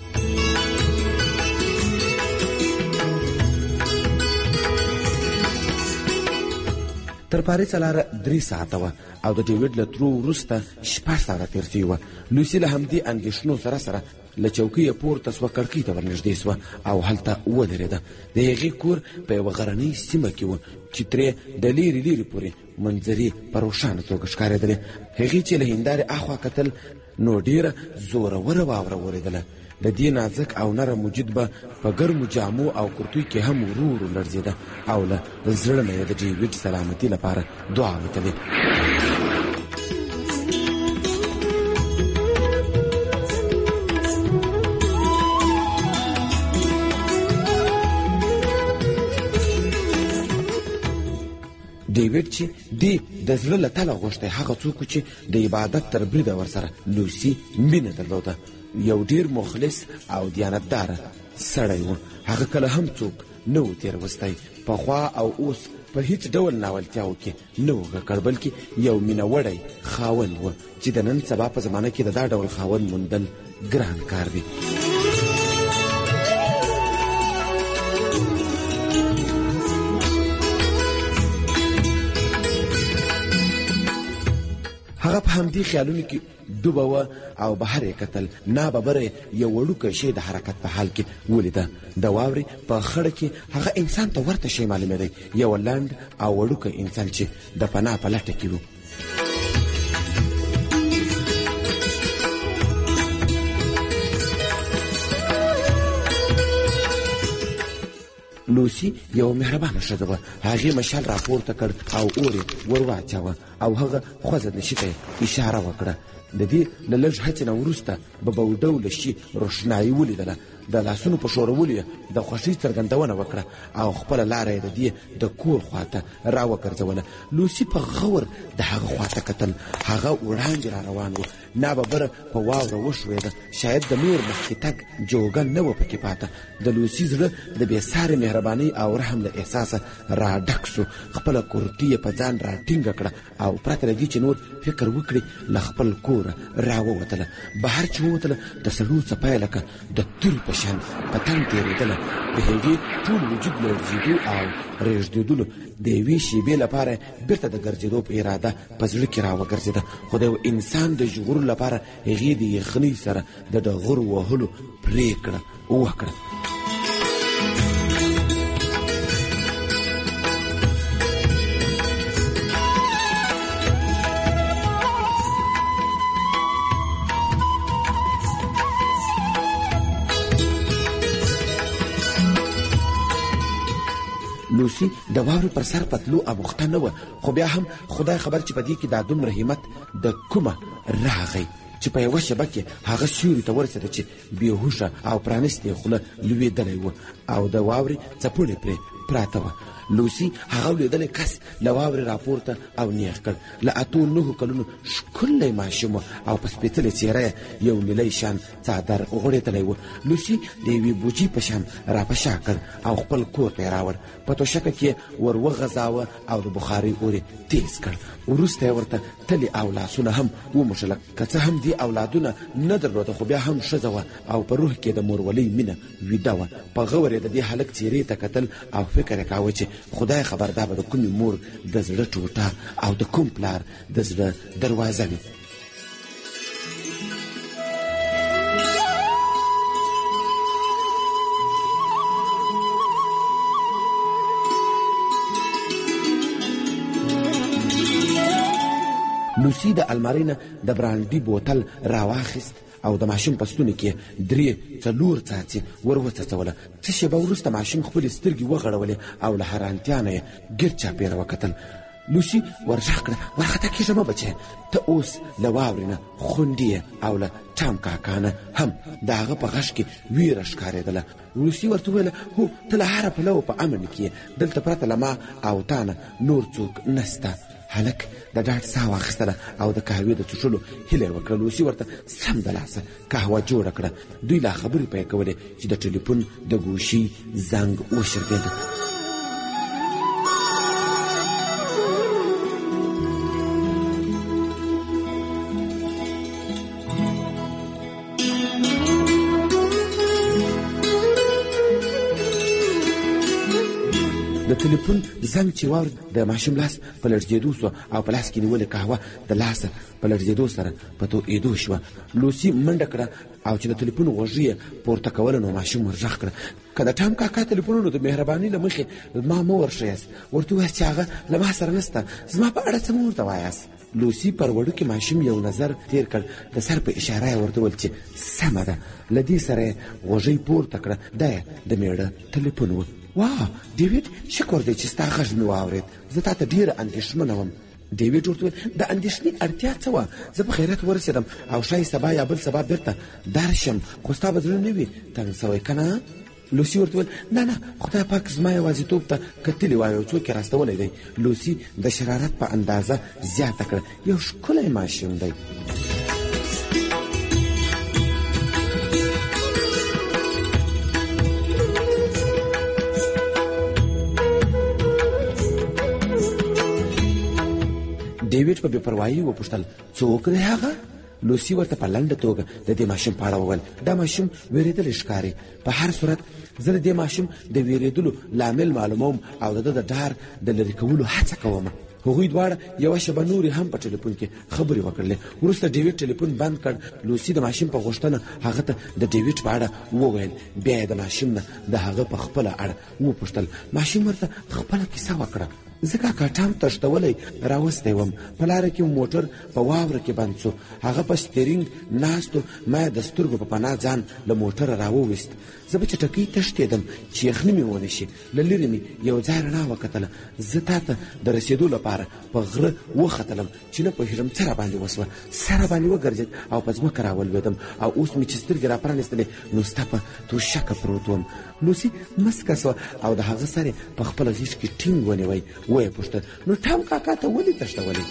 تر پاریسه لاره 3 ساعته وه او د ډیویډ له تلو وروسته 6 ساعته تېر شوي وه. لوسي له همدې اندېښنو سره سره له چوکۍ یې پورته سوه، کړکۍ ته ورنږدې سوه او هلته ودرېده. د هغې کور په یوه غرنۍ سیمه کې و چې ترې د لیرې لیرې پورې منظرې په روښانه توګه ښکارېدلې. هغې چې له هندارې اخوا کتل نو ډېره زوروره واوره ورېدله. د دې نازک او نرم وجود به په ګرمو جامو او کرتوی کې هم ورو ورو لړزېده او له زړه نه یې د ډیویډ سلامتي لپاره دعا وتلې. ډیویډ چې دی د زړه له تله غوښتی هغه څوک چې د عبادت تر بریده ورسره لوسي مینه درلوده. یو ډیر مخلص او دیانتداره سړی و. هغه کله هم څوک نه و تېروستی. پخوا او اوس په هیڅ ډول ناولتیاو کې نه و ککړ، بلکې یو مینهوړی خاوند و چې د نن سبا په زمانه کې د دا ډول خاوند موندل ګران کار دی. هغه په همدې خیالونو کې ډوبه وه او بهر یې کتل. ناببره یو وړوکی شی د حرکت په حال کې ولیده. د واورې په خړه کې هغه انسان ته ورته شی معلومېدی، یو لنډ او وړوکی انسان چې د پناه په لټه کې و. لوسی یو مهربانه ښځه وه. هغې مشال راپورته کړ او اور یې ور واچاوه او هغه خوځه نشي ته اشاره وکړه. د دې له لږ هڅې نه وروسته به ډوله شي روښنایي ولیدله. د لاسونو په ښورولو یې د خوښۍ څرګندونه وکړه او خپله لاره یې د دې د کور خواته راوګرځوله. لوسي په غور د هغه خواته کتل. هغه وړاندې را روان و. ناببره په واوره وشوېده. شاید د نور مخکې تګ جوګه نه وه پکې پاته. د لوسي زړه د بېسارې مهربانۍ او رحم له احساسه را ډک سو. خپله کورتي یې په ځان را ټینګه کړه او پرته له دې چې نور فکر وکړي له خپل کوره راووتله. بهر چې ووتله د سړو څپه لکه د تور په شان په تن تېرېدله. د هغې ټول وجود لړزېدو او رېږدېدلو د یوې شېبې لپاره بېرته د ګرځېدو په اراده په زړه کې راوګرځېده. خو د یو انسان د ژغورلو لپاره هغې د یخنۍ سره د ډغرو وهلو پرېکړه وکړه. لوسی د واورې پر سر پتلو اموخته نه وه، خو بیا هم خدای خبر چې په دې کې دا دومره همت د کومه راغی چې په یوه شېبه کې هغه سیوري ته ورسېده چې بېهوشه او پرانیستې خوله لوېدلی و او د واورې څپوڼې پرې پراته وه. لوسی هغه لیدلی کس له واورې راپورته او نیغ کړ. له 8-9 کلونو ښکلی ماشوم او په سپېڅلې څېره یې یو نیلی شان څادر غوړېدلی و. لوسی د یوې بوجۍ په شان راپشا کړ او خپل کور ته یې راوړ. په توشکه کې ور وغځاوه او د بخارۍ اور یې تیز کړ. وروسته یې ورته تلې او لاسونه هم وموښله. که څه هم دې اولادونه نه درلوده، خو بیا هم ښځه وه او په روح کې د مورولۍ مینه ویده وه. په غور یې د دې هلک څېرې ته کتل او فکر یې کاوه چې خدای خبر دا به د کومې مور د زړه ټوټه او د کوم پلار د زړه دروازه وي. لوسی د المارۍ نه د برانډي بوتل راواخیست او د ماشوم په ستوني کې 3-4 څاڅکي ور وڅڅوله. څه شېبه وروسته ماشوم خپلې سترګې وغړولې او له حیرانتیا نه یې ګرد چاپېره وکتل. لوسی ورغږ کړه: وارخطا کېږه مه بچی، ته اوس له واورې نه خوندي او له ټام کاکا نه هم د هغه په غږ کې ویره ښکارېدله. لوسی ورته وویله: هو، ته له هره پلوه په امن کې یې، دلته پرته له ما او تا نه نور څوک نسته. هلک د ډاډ ساه واخیستله او د قهوې د څښلو هیله یې وکړه. لوسی ورته سم د لاسه قهوه جوړه کړه. دوی لا خبرې پیل کولې چې د ټلیفون د ګوشي زنګ وشرګېده. د ټلیفون زنګ چې واورېد، د ماشوم لاس په لړزېدو سو او په لاس کې نیولې قهوه د لاسه په لړزېدو سره په تویېدو شوه. لوسی منډه کړه او چې د ټلیفون غوږۍ یې پورته کوله نو ماشوم ورغږ کړه: که د ټام کاکا ټلیفونونو د مهربانۍ له مخې ما مه ورښیاست، ورته ووایاست چې هغه له ما سره نسته، زما په اړه څه مه ورته وایاست. لوسی پر وړوکي ماشوم یو نظر تیر کړ. د سر په اشاره یې ورته وویل چې سمه ده. له دې سره یې غوږۍ پورته کړه. دا یې د میړه ټلیفون و. واه ډیویډ، شکر دی چې ستا غږ مې واورېد. زه تا ته ډېره اندېښمنه وم. ډیویډ ورته وویل: د اندېښنې اړتیا څه وه؟ زه په خیرات ورسېدم او ښایي سبا یا بل سبا بېرته درشم، خو ستا به زړه نه وي تنګ سوی که نه؟ لوسی ورته وویل: نه، خدای پاک زما یوازیتوب ته کتلي وای او څوک یې راستولی دی. لوسی د شرارت په اندازه زیاته کړه: یو ښکلی ماشوم دی. ډیویډ په بې پروایي وپوښتل: څوک دی هغه؟ لوسی ورته په لنډه توګه د دې ماشوم په اړه وویل. دا ماشوم وېرېدلی ښکاري. په هر صورت زه د دې ماشوم د وېرېدلو لامل معلوموم او د ده د ډار د لرې کولو هڅه کوم. هغوی دواړه یوه شېبه نورې هم په ټلیفون کې خبرې وکړلې. وروسته ډیویډ ټلیفون بند کړ. لوسی د ماشوم په غوښتنه هغه ته د ډیویډ په اړه وویل. بیا یې د ماشوم نه د هغه په خپله اړه وپوښتل. ماشوم ورته خپله کیسه وکړه. زه کاکا ټام تښتولی راوستی وم. په لاره کې موټر په واوره کې بند سو. هغه په سټیرینګ ناستو. ما د سترګو په پناه ځان له موټره راوویست. زه په چټکۍ تښتېدم چې یخني مې ونه شي. له لرې مې یو ځای رڼا وکتله. زه تا ته د رسېدو لپاره په غره وختلم چې نه پوهېږم څه راباندې وسوه. سر راباندې وګرځېد او په ځمکه راولوېدم او اوس مې چې سترګې راپرانېستلې نو ستا په توشکه پروت وم. لوسي مسکه سوه او د هغه سر یې په خپله غېږ کې ټینګ ونیوی. ویې پوښتل نو ټام کاکا ته ولې تښتولی؟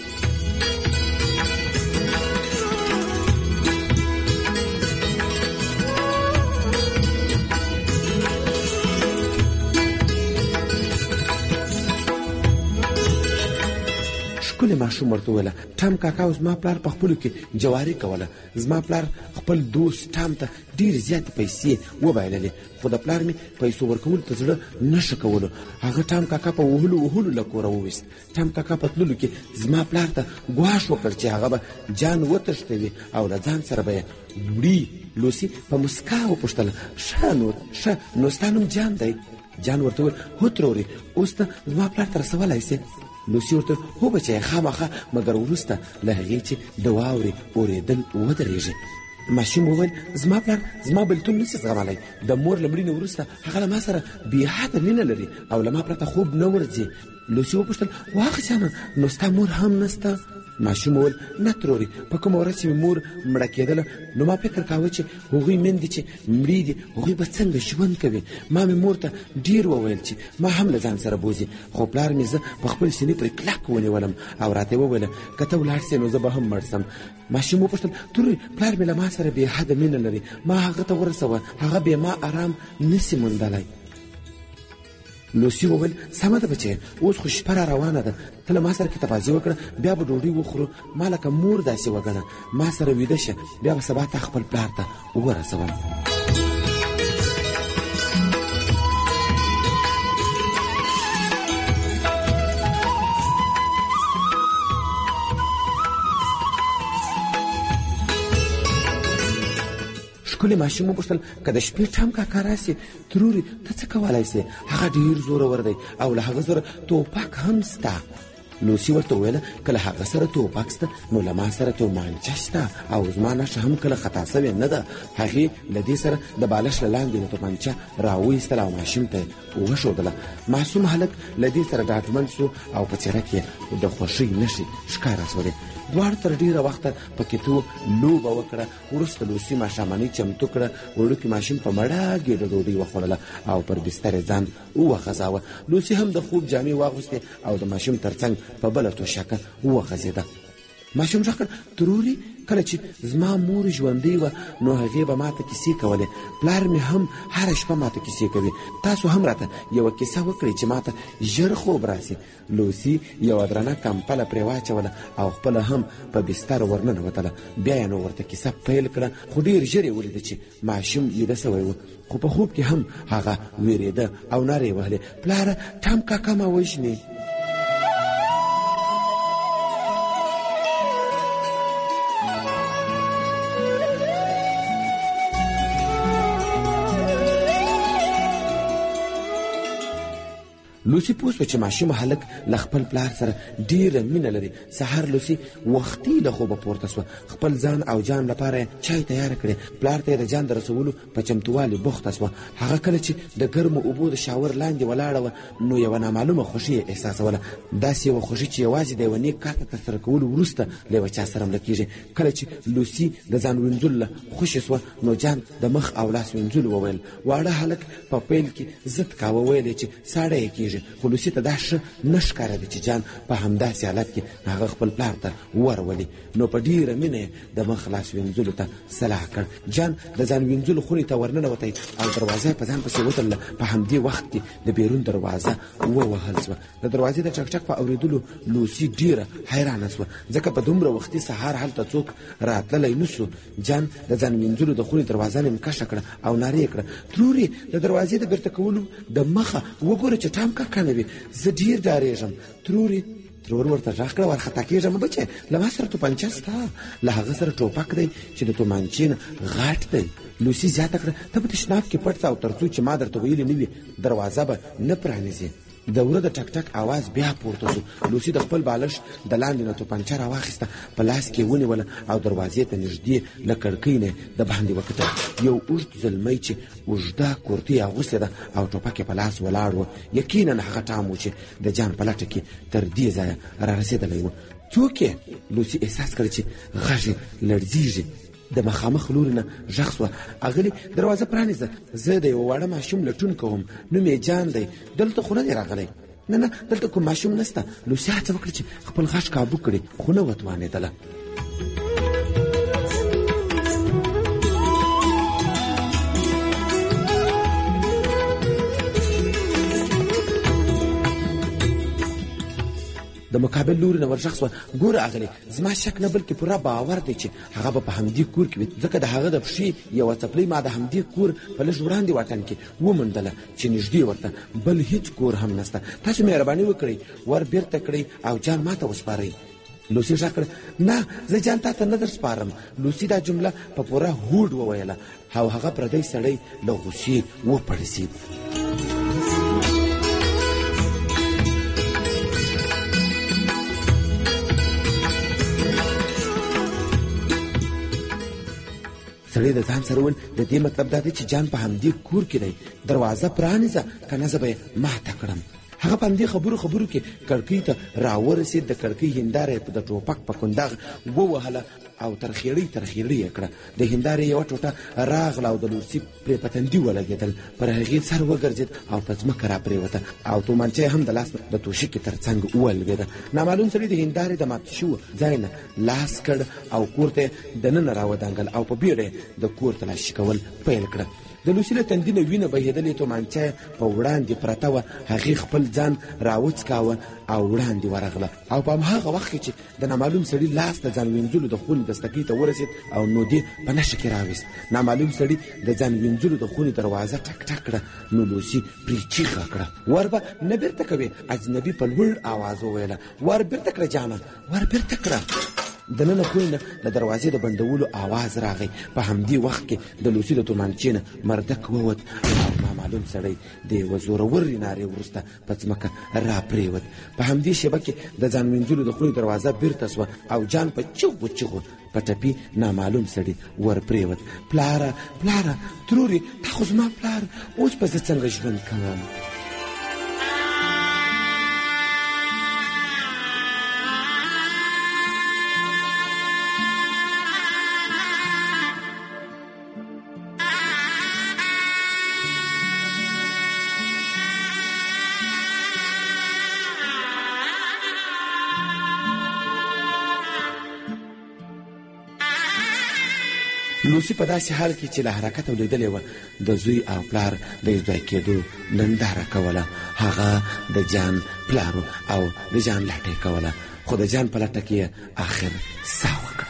ښکلی ماشوم ورته وویله ټام کاکا او زما پلار په خپلو کې جواري کوله. زما پلار خپل دوست ټام ته ډېرې زیاتې پیسې وبایللې، خو د پلار مې پیسو ورکولو ته زړه نه ښه کولو. هغه ټام کاکا په وهلو له کوره وویست. ټام کاکا په تللو کې زما پلار ته ګواښ وکړ چې هغه به جان وتښتوي او له ځان سره به یې وړي. لوسي په مسکا وپوښتله ښه نو ستا نوم جان دی؟ جان ورته وویل هو ترورې اوس ته زما پلار ته رسولی سې؟ لوسي ورته هو بچی خامخا، مګر وروسته له هغې چې د واورې اورېدل ودرېږي. ماشوم وویل زما پلار زما بلتون نسي زغملی. د مور له مړینې وروسته هغه له ما سره بېحده مینه لري او له ما پرته خوب نه ورځي. لوسي وپوښتل واخه جانه نو ستا مور هم نسته؟ ماشوم وویل نه ترورې، په کومه ورځ چې مور مړه کېدله نو ما فکر کاوه چې هغوی میندې چې مړې دي هغوی به څنګه ژوند کوي. ما مې مور ته ډېر وویل چې ما هم له ځان سره بوځي، خو پلار مې زه په خپل سینې پرې کلک ونیولم او راته وویله که ته ولاړ سې نو زه به هم مړ سم. ماشوم وپوښتل ترورې پلار مې له ما سره بېحده مینه لري، ما هغه ته ورسوه، هغه بې ما آرام نسي موندلی. لوسي وویل سمه ده بچی، اوس خو شپه را روانه ده، ته له ما سره کتابازي وکړه، بیا به ډوډۍ وخورو. ما لکه مور داسې وګڼه، ما سره ویده شه، بیا به سبا ته خپل پلار ته ورسوم. ښکلي ماشوم وپوښتل که د شپې ټام کاکا راسي ترورې ته څه کولی سې؟ هغه ډېر زورور دی او له هغه سره توپک هم سته. لوسي ورته وویله که له هغه سره توپک سته نو له ما سره تومانچه شته او زما نښه هم کله خطا سوې نه ده. هغې له دې سره د بالښت له لاندې د تومانچه راویستله او ماشوم ته یې وښودله. معصوم هلک له دې سره ډاډمن سو او په څېره کې د خوښۍ نښې ښکاره شولې. دواړو تر ډېره وخته په کتو لوبه وکړه. وروسته لوسي ماښامنۍ چمتو کړه. وړوکي ماشوم په مړه ګېډه ډوډۍ وخوړله او پر بستر یې ځان وغځاوه. لوسي هم د خوب جامې واغوستې او د ماشوم تر څنګ په بله توشکه وغځېده. ماشوم غږ کړ ترورې کله چې زما مور ژوندۍ وه نو هغې به ماته کیسې کولې، پلار مې هم هره شپه ماته کیسې کوي. تاسو هم راته یوه کیسه وکړئ چې ماته ژر خوب راسي. لوسي یوه درنه کمپله پرې واچوله او خپله هم په بستر ورننوتله. بیا یې نو ورته کیسه پیل کړه، خو ډېر ژر یې ولیده چې ماشوم ویده سوی و، خو په خوب کې هم هغه ویرېده او نارې یې وهلې پلاره ټام کاکا ما وژنې. لوسي پوه شوه چې ماشوم هلک له خپل پلار سره ډېره مینه لري. سهار لوسي وختي له خوبه پورته سوه، خپل ځان او جان لپاره یې چای تیاره کړې. پلار ته یې د جان د رسولو په چمتووالي بوخته سوه. هغه کله چې د ګرمو اوبو د شاور لاندې ولاړه وه نو یوه نامعلومه خوښي یې احساسوله. داسې یوه خوښي چې یوازې د یوه نیک کار ته ترسره کولو وروسته له یوه چا سره مله کېږي. کله چې لوسي د ځان وینځلو له خوشې سوه نو جان د مخ او لاس وینځلو وویل. واړه هلک په پیل کې ضد کاوه، ویل یې چې ساړه یې کېږي، خو لوسي ته دا ښه نه ښکارېده چې جان په همداسې حالت کې هغه خپل پلار ته ورولي. نو په ډېره مینه یې د مخ لاس وینځلو ته سلاح کړ. جان د ځان وینځلو خونې ته ورننوتی او دروازه یې په ځان پسې وتړله. په همدې وخت کې د بیرون دروازه ووهل سوه. د دروازې د چکچک په اورېدلو لوسي ډېره حیرانه سوه، ځکه په دومره وختي سهار هلته څوک راتللی نه سو. جان د ځان وینځلو د خونې دروازه نیمکشه کړه او نارې یې کړه ترورې د دروازې د بیرته کولو د مخه وګوره چې ټام کاکا نه وي، زه ډېر ډارېږم. ترورې ترور ورته غږ کړه وارخطا کېږم بچی، له ما سره توپانچه سته، له هغه سره ټوپک دی چې د تومانچې نه غټ دی. لوسي زیاته کړه ته په تشناب کې پټ ځه او تر څو چې ما درته ویلي نه وي دروازه به نه پرانیزي. د وره د ټک ټک आवाज بیا پورته شو. لوسی د خپل بالښت د لاندې نه توپنچه راواخیسته، په لاس کې ونیوله او دروازې ته نږدې له کړکۍ نه د باندې وکتل. یو اوږد زلمی چې اوږده کورتۍ اغوستې ده او ټوپک یې په لاس ولاړ و. یقینا هغه ټام و چې د جان په لټه کې تر دې ځایه رارسېدلی و. څوک یې؟ لوسی احساس کړ چې غږ یې لړزېږي. د مخامخ لوري نه غږ سوه، اغلې دروازه پرانیزه، زه د یوه واړه ماشوم لټون کوم، نوم یې جان دی، دلته خو نه دی راغلی. نه دلته کوم ماشوم نسته. لوسی هڅه وکړه چې خپل غږ کابو کړي، خو نه وتوانېدله. د مقابل لوري نه ورغږ سوه، ګوره اغلې، زما شک نه بلکې پوره باور دی چې هغه به په همدې کور کې وي، ځکه د هغه د پښې یوه څپلۍ ما د همدې کور په لږ وړاندې واټن کې وموندله چې نږدې ورته بل هیڅ کور هم نسته. تاسو مهرباني وکړئ ور بیرته کړئ او جان ما ته وسپارئ. لوسی غږ کړه، نه زه جان تا ته نه در سپارم. لوسی دا جمله په پوره هوډ وویله او هغه پردی سړی له غوسې وپړسېد. سړی د ځان سره وویل د دې مطلب دا دی چې جان په همدې کور کې دی، دروازه پرانیزه که نه زه به یې ماته کړم. هغه په همدې خبرو کې کړکۍ ته راورسېد. د کړکۍ هنداره یې د ټوپک په کنداغ ووهله او ترخیړۍ یې کړه. د هندارې یوه ټوټه راغله او د لوسی پرې په تندي ولګېدل. پر هغې سر وګرځېد او په ځمکه راپرېوته او تومانچه یې هم د لاس د توشکې تر څنګ ولګېده. نامعلوم سړي د هندارې د مات شوو ځای نه لاس کړ او کور ته دننه راودانګل او په بیړه یې د کور تلاشي کول پیل کړه. د لوسی له تندي نه وینه بهېدلې، تومانچه په وړاندې پرته وه. هغې خپل ځان راوڅکاوه او وړاندې ورغله او په همهغه وخت کې چې د نامعلوم سړي لاس د ځان وینځلو د خونې دستکۍ ته ورسېد او نو دې په نښه کې راویست. نامعلوم سړي د ځان وینځلو د خونې دروازه ټک ټک کړه. نو لوسی پرې چیغه کړه، ور به نه بیرته کوې؟ اجنبي په لوړ آواز وویله، ور بیرته کړه جانه، ور بیرته کړه. د ننه خونې نه د دروازې د بندولو آواز راغی. په همدې وخت کې د لوسی د تومانچې نه مردک ووت او نامعلوم سړی د یوه زورورې نارې وروسته په ځمکه راپرېوت. په همدې شیبه کې د ځان وینځلو د خونې دروازه بیرته سوه او جان په چغو په ټپي نامعلوم سړي ور پرېوت. پلاره ترورې، تا خو زما پلار، اوس به زه څنګه ژوند کوم؟ لوسی په داسې حال کې چې له حرکته ولیدلې وه د زوی او پلار د یوځای کېدو ننداره کوله. هغه د جان پلارو او د جان لټه یې کوله، خو د جان په لټه کې یې آخر ساه وکړه.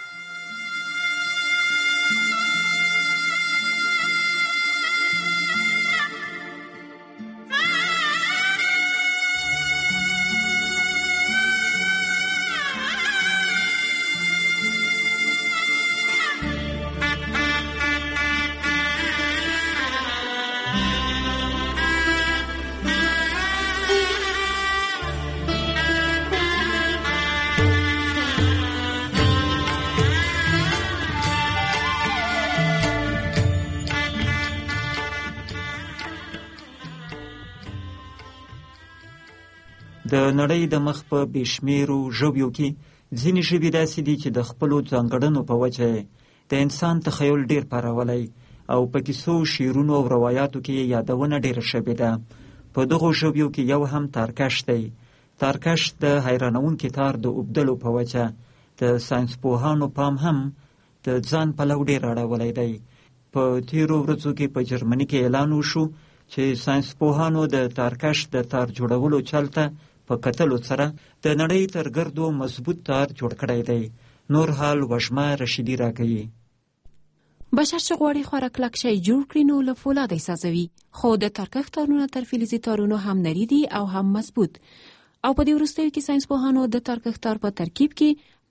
د نړۍ د مخ په بېشمېرو ژبیو کې ځینې ژبې داسې دي چې د خپلو ځانګړنو په وجه د انسان تخیل ډېر پارولی او په کیسو، شعرونو او روایاتو کې یادونه ډېره شوې ده. په دغو ژبیو کې یو هم تارکش دی. تارکش د حیرانونکي تار د اوبدلو په وجه د ساینسپوهانو پام هم د ځان پلو ډېر اړولی دی. په تیرو ورځو کې په جرمني کې اعلان وشو چې ساینسپوهانو د تارکش د تار جوړولو چلته په کتلو سره د نړۍ تر ګردو مضبوط تار جوړ کړی دی. نور حال وشمه رشیدي راکوي. بشر چې غواړي خورا کلک شی جوړ کړي نو له فولاد یې سازوي، خو د تارکښ تارونه تر فلزي تارونو هم نري دي او هم مضبوط. او په دې وروستیو کې ساینسپوهانو د تارکښ تار په ترکیب کې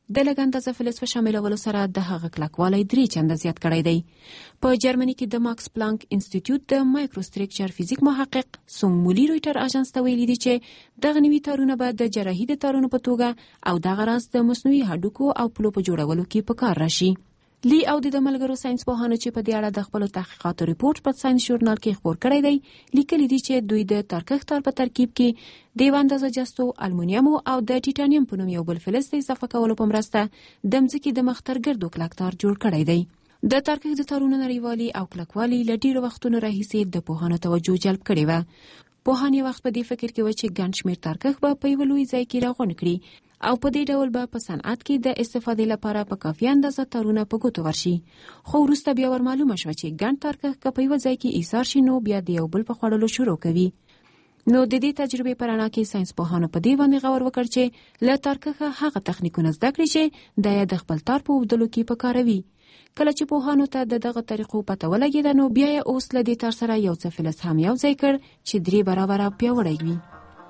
د لږ اندازه فلز په شاملولو سره د هغه کلکوالی 3 چنده زیات کړی دی. په جرمني کې د ماکس پلانک انسټیټیوټ د مایکروسترکچر فزیک محقق سومولي رويټر اژانس ته ویلي دي چې دغه نوي تارونه به د جراحي د تارونو په توګه او دغه راز د مصنوعي هډوکو او پلو په جوړولو کې په کار راشي. لی او د ملګرو ساينس پوهانو چې په دې اړه د خپل تحقیقاتو ریپورت په ساينس ژورنال کې خپور کړی دی لیکلي دي چې دوی د ترکښ تار په ترکیب کې د اندازه جستو المونیم او د ټیټانیم په نوم یو بل فلز ته اضافه کولو په مرسته د مځکې د مختر ګردو کلک تار جوړ کړی دی. د ترکښ د تارونو نړیوالي او کلکوالي له ډیرو وختونو راهیسې د پوهانو توجه جلب کړې وه. پوهان یې وخت په دې فکر کې و چې ګڼ شمېر ترکښ به په یو لوی ځای کې راغونډ کړي او په دې ډول به په صنعت کې د استفادې لپاره په کافي اندازه تارونه په ګوتو ورشي. خو وروسته بیا ور معلومه شوه چې ګڼ ترکښ که په یوه ځای کې ایثار شي نو بیا د یو بل په خوړلو شروع کوي. نو د دې تجربې په رڼا کې ساينس پوهانو په دې باندې غور وکړ چې له ترکښه هغه تخنیکونه زده کړي چې د یې د خپل تار په اوبدلو کې پکاروي. کله چې پوهانو ته دغه طریقو پته ولګېده نو بیا یې اوس له دې تار سره یو څه فلز هم یو ځای کړ چې 3 برابره پیاوړی وي.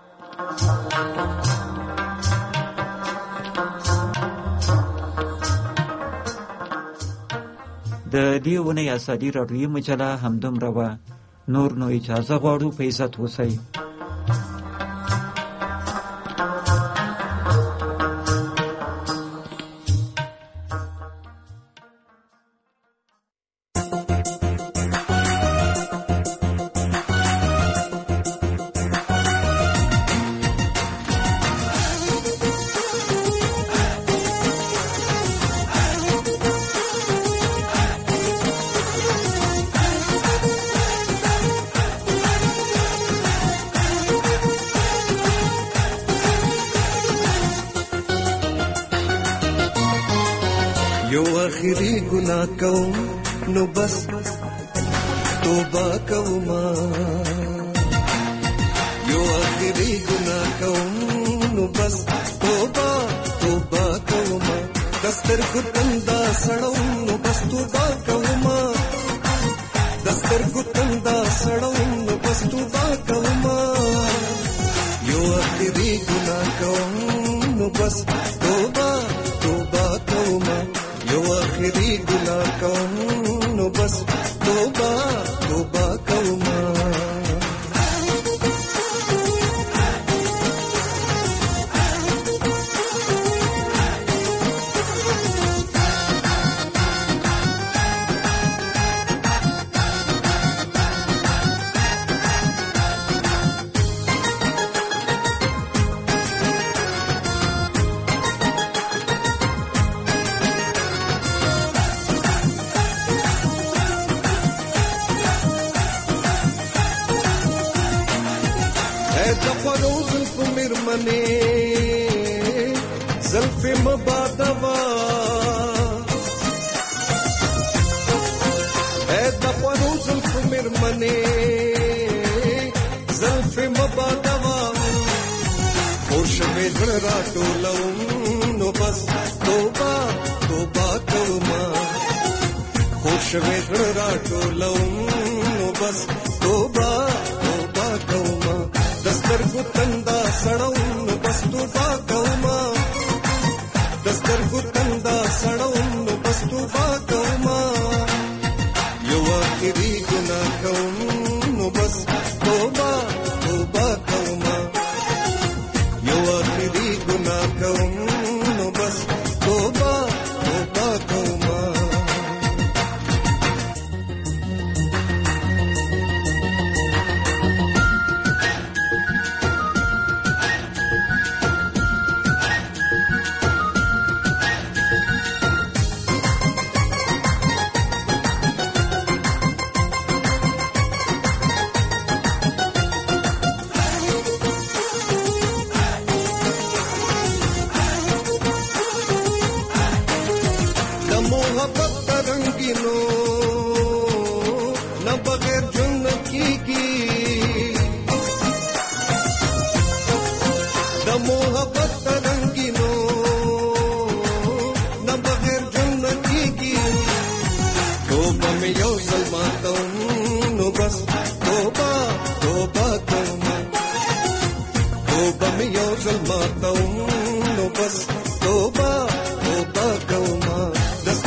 د دې ونې ازادي راډیوي مجله همدومره وه. نور نو اجازه غواړو په عزت اوسئ. آخری گناہ کوم نو بس توبہ کوما یو آخری گناہ کوم نو بس توبہ کوما دستر کو تندا سڑو نو بس توبہ کوما دستر کو تندا سڑو نو بس توبہ کوما یو آخری گناہ کوم نو بس توبہ کوما یو آخری گناہ کوم نو بس توبہ کوما. زلف مبادوا اے دپرو زلف مرمنے زلف مبادوا خوش میں گھر راٹو لوں نو بس توبہ کوما خوش میں گھر راٹو لوں نو بس توبہ کوما دستر کو تندا سڑوں نو بس توبہ کوما دستر کو تندا سڑوں نو بس توبہ کوما یو آخری گناہ کوم نو بس توبہ کوما یو آخری گناہ کوم نو بس توبہ کوما.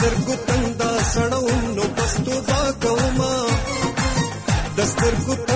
سترګو تندا سړوم نو بس توبه کوما د سترګو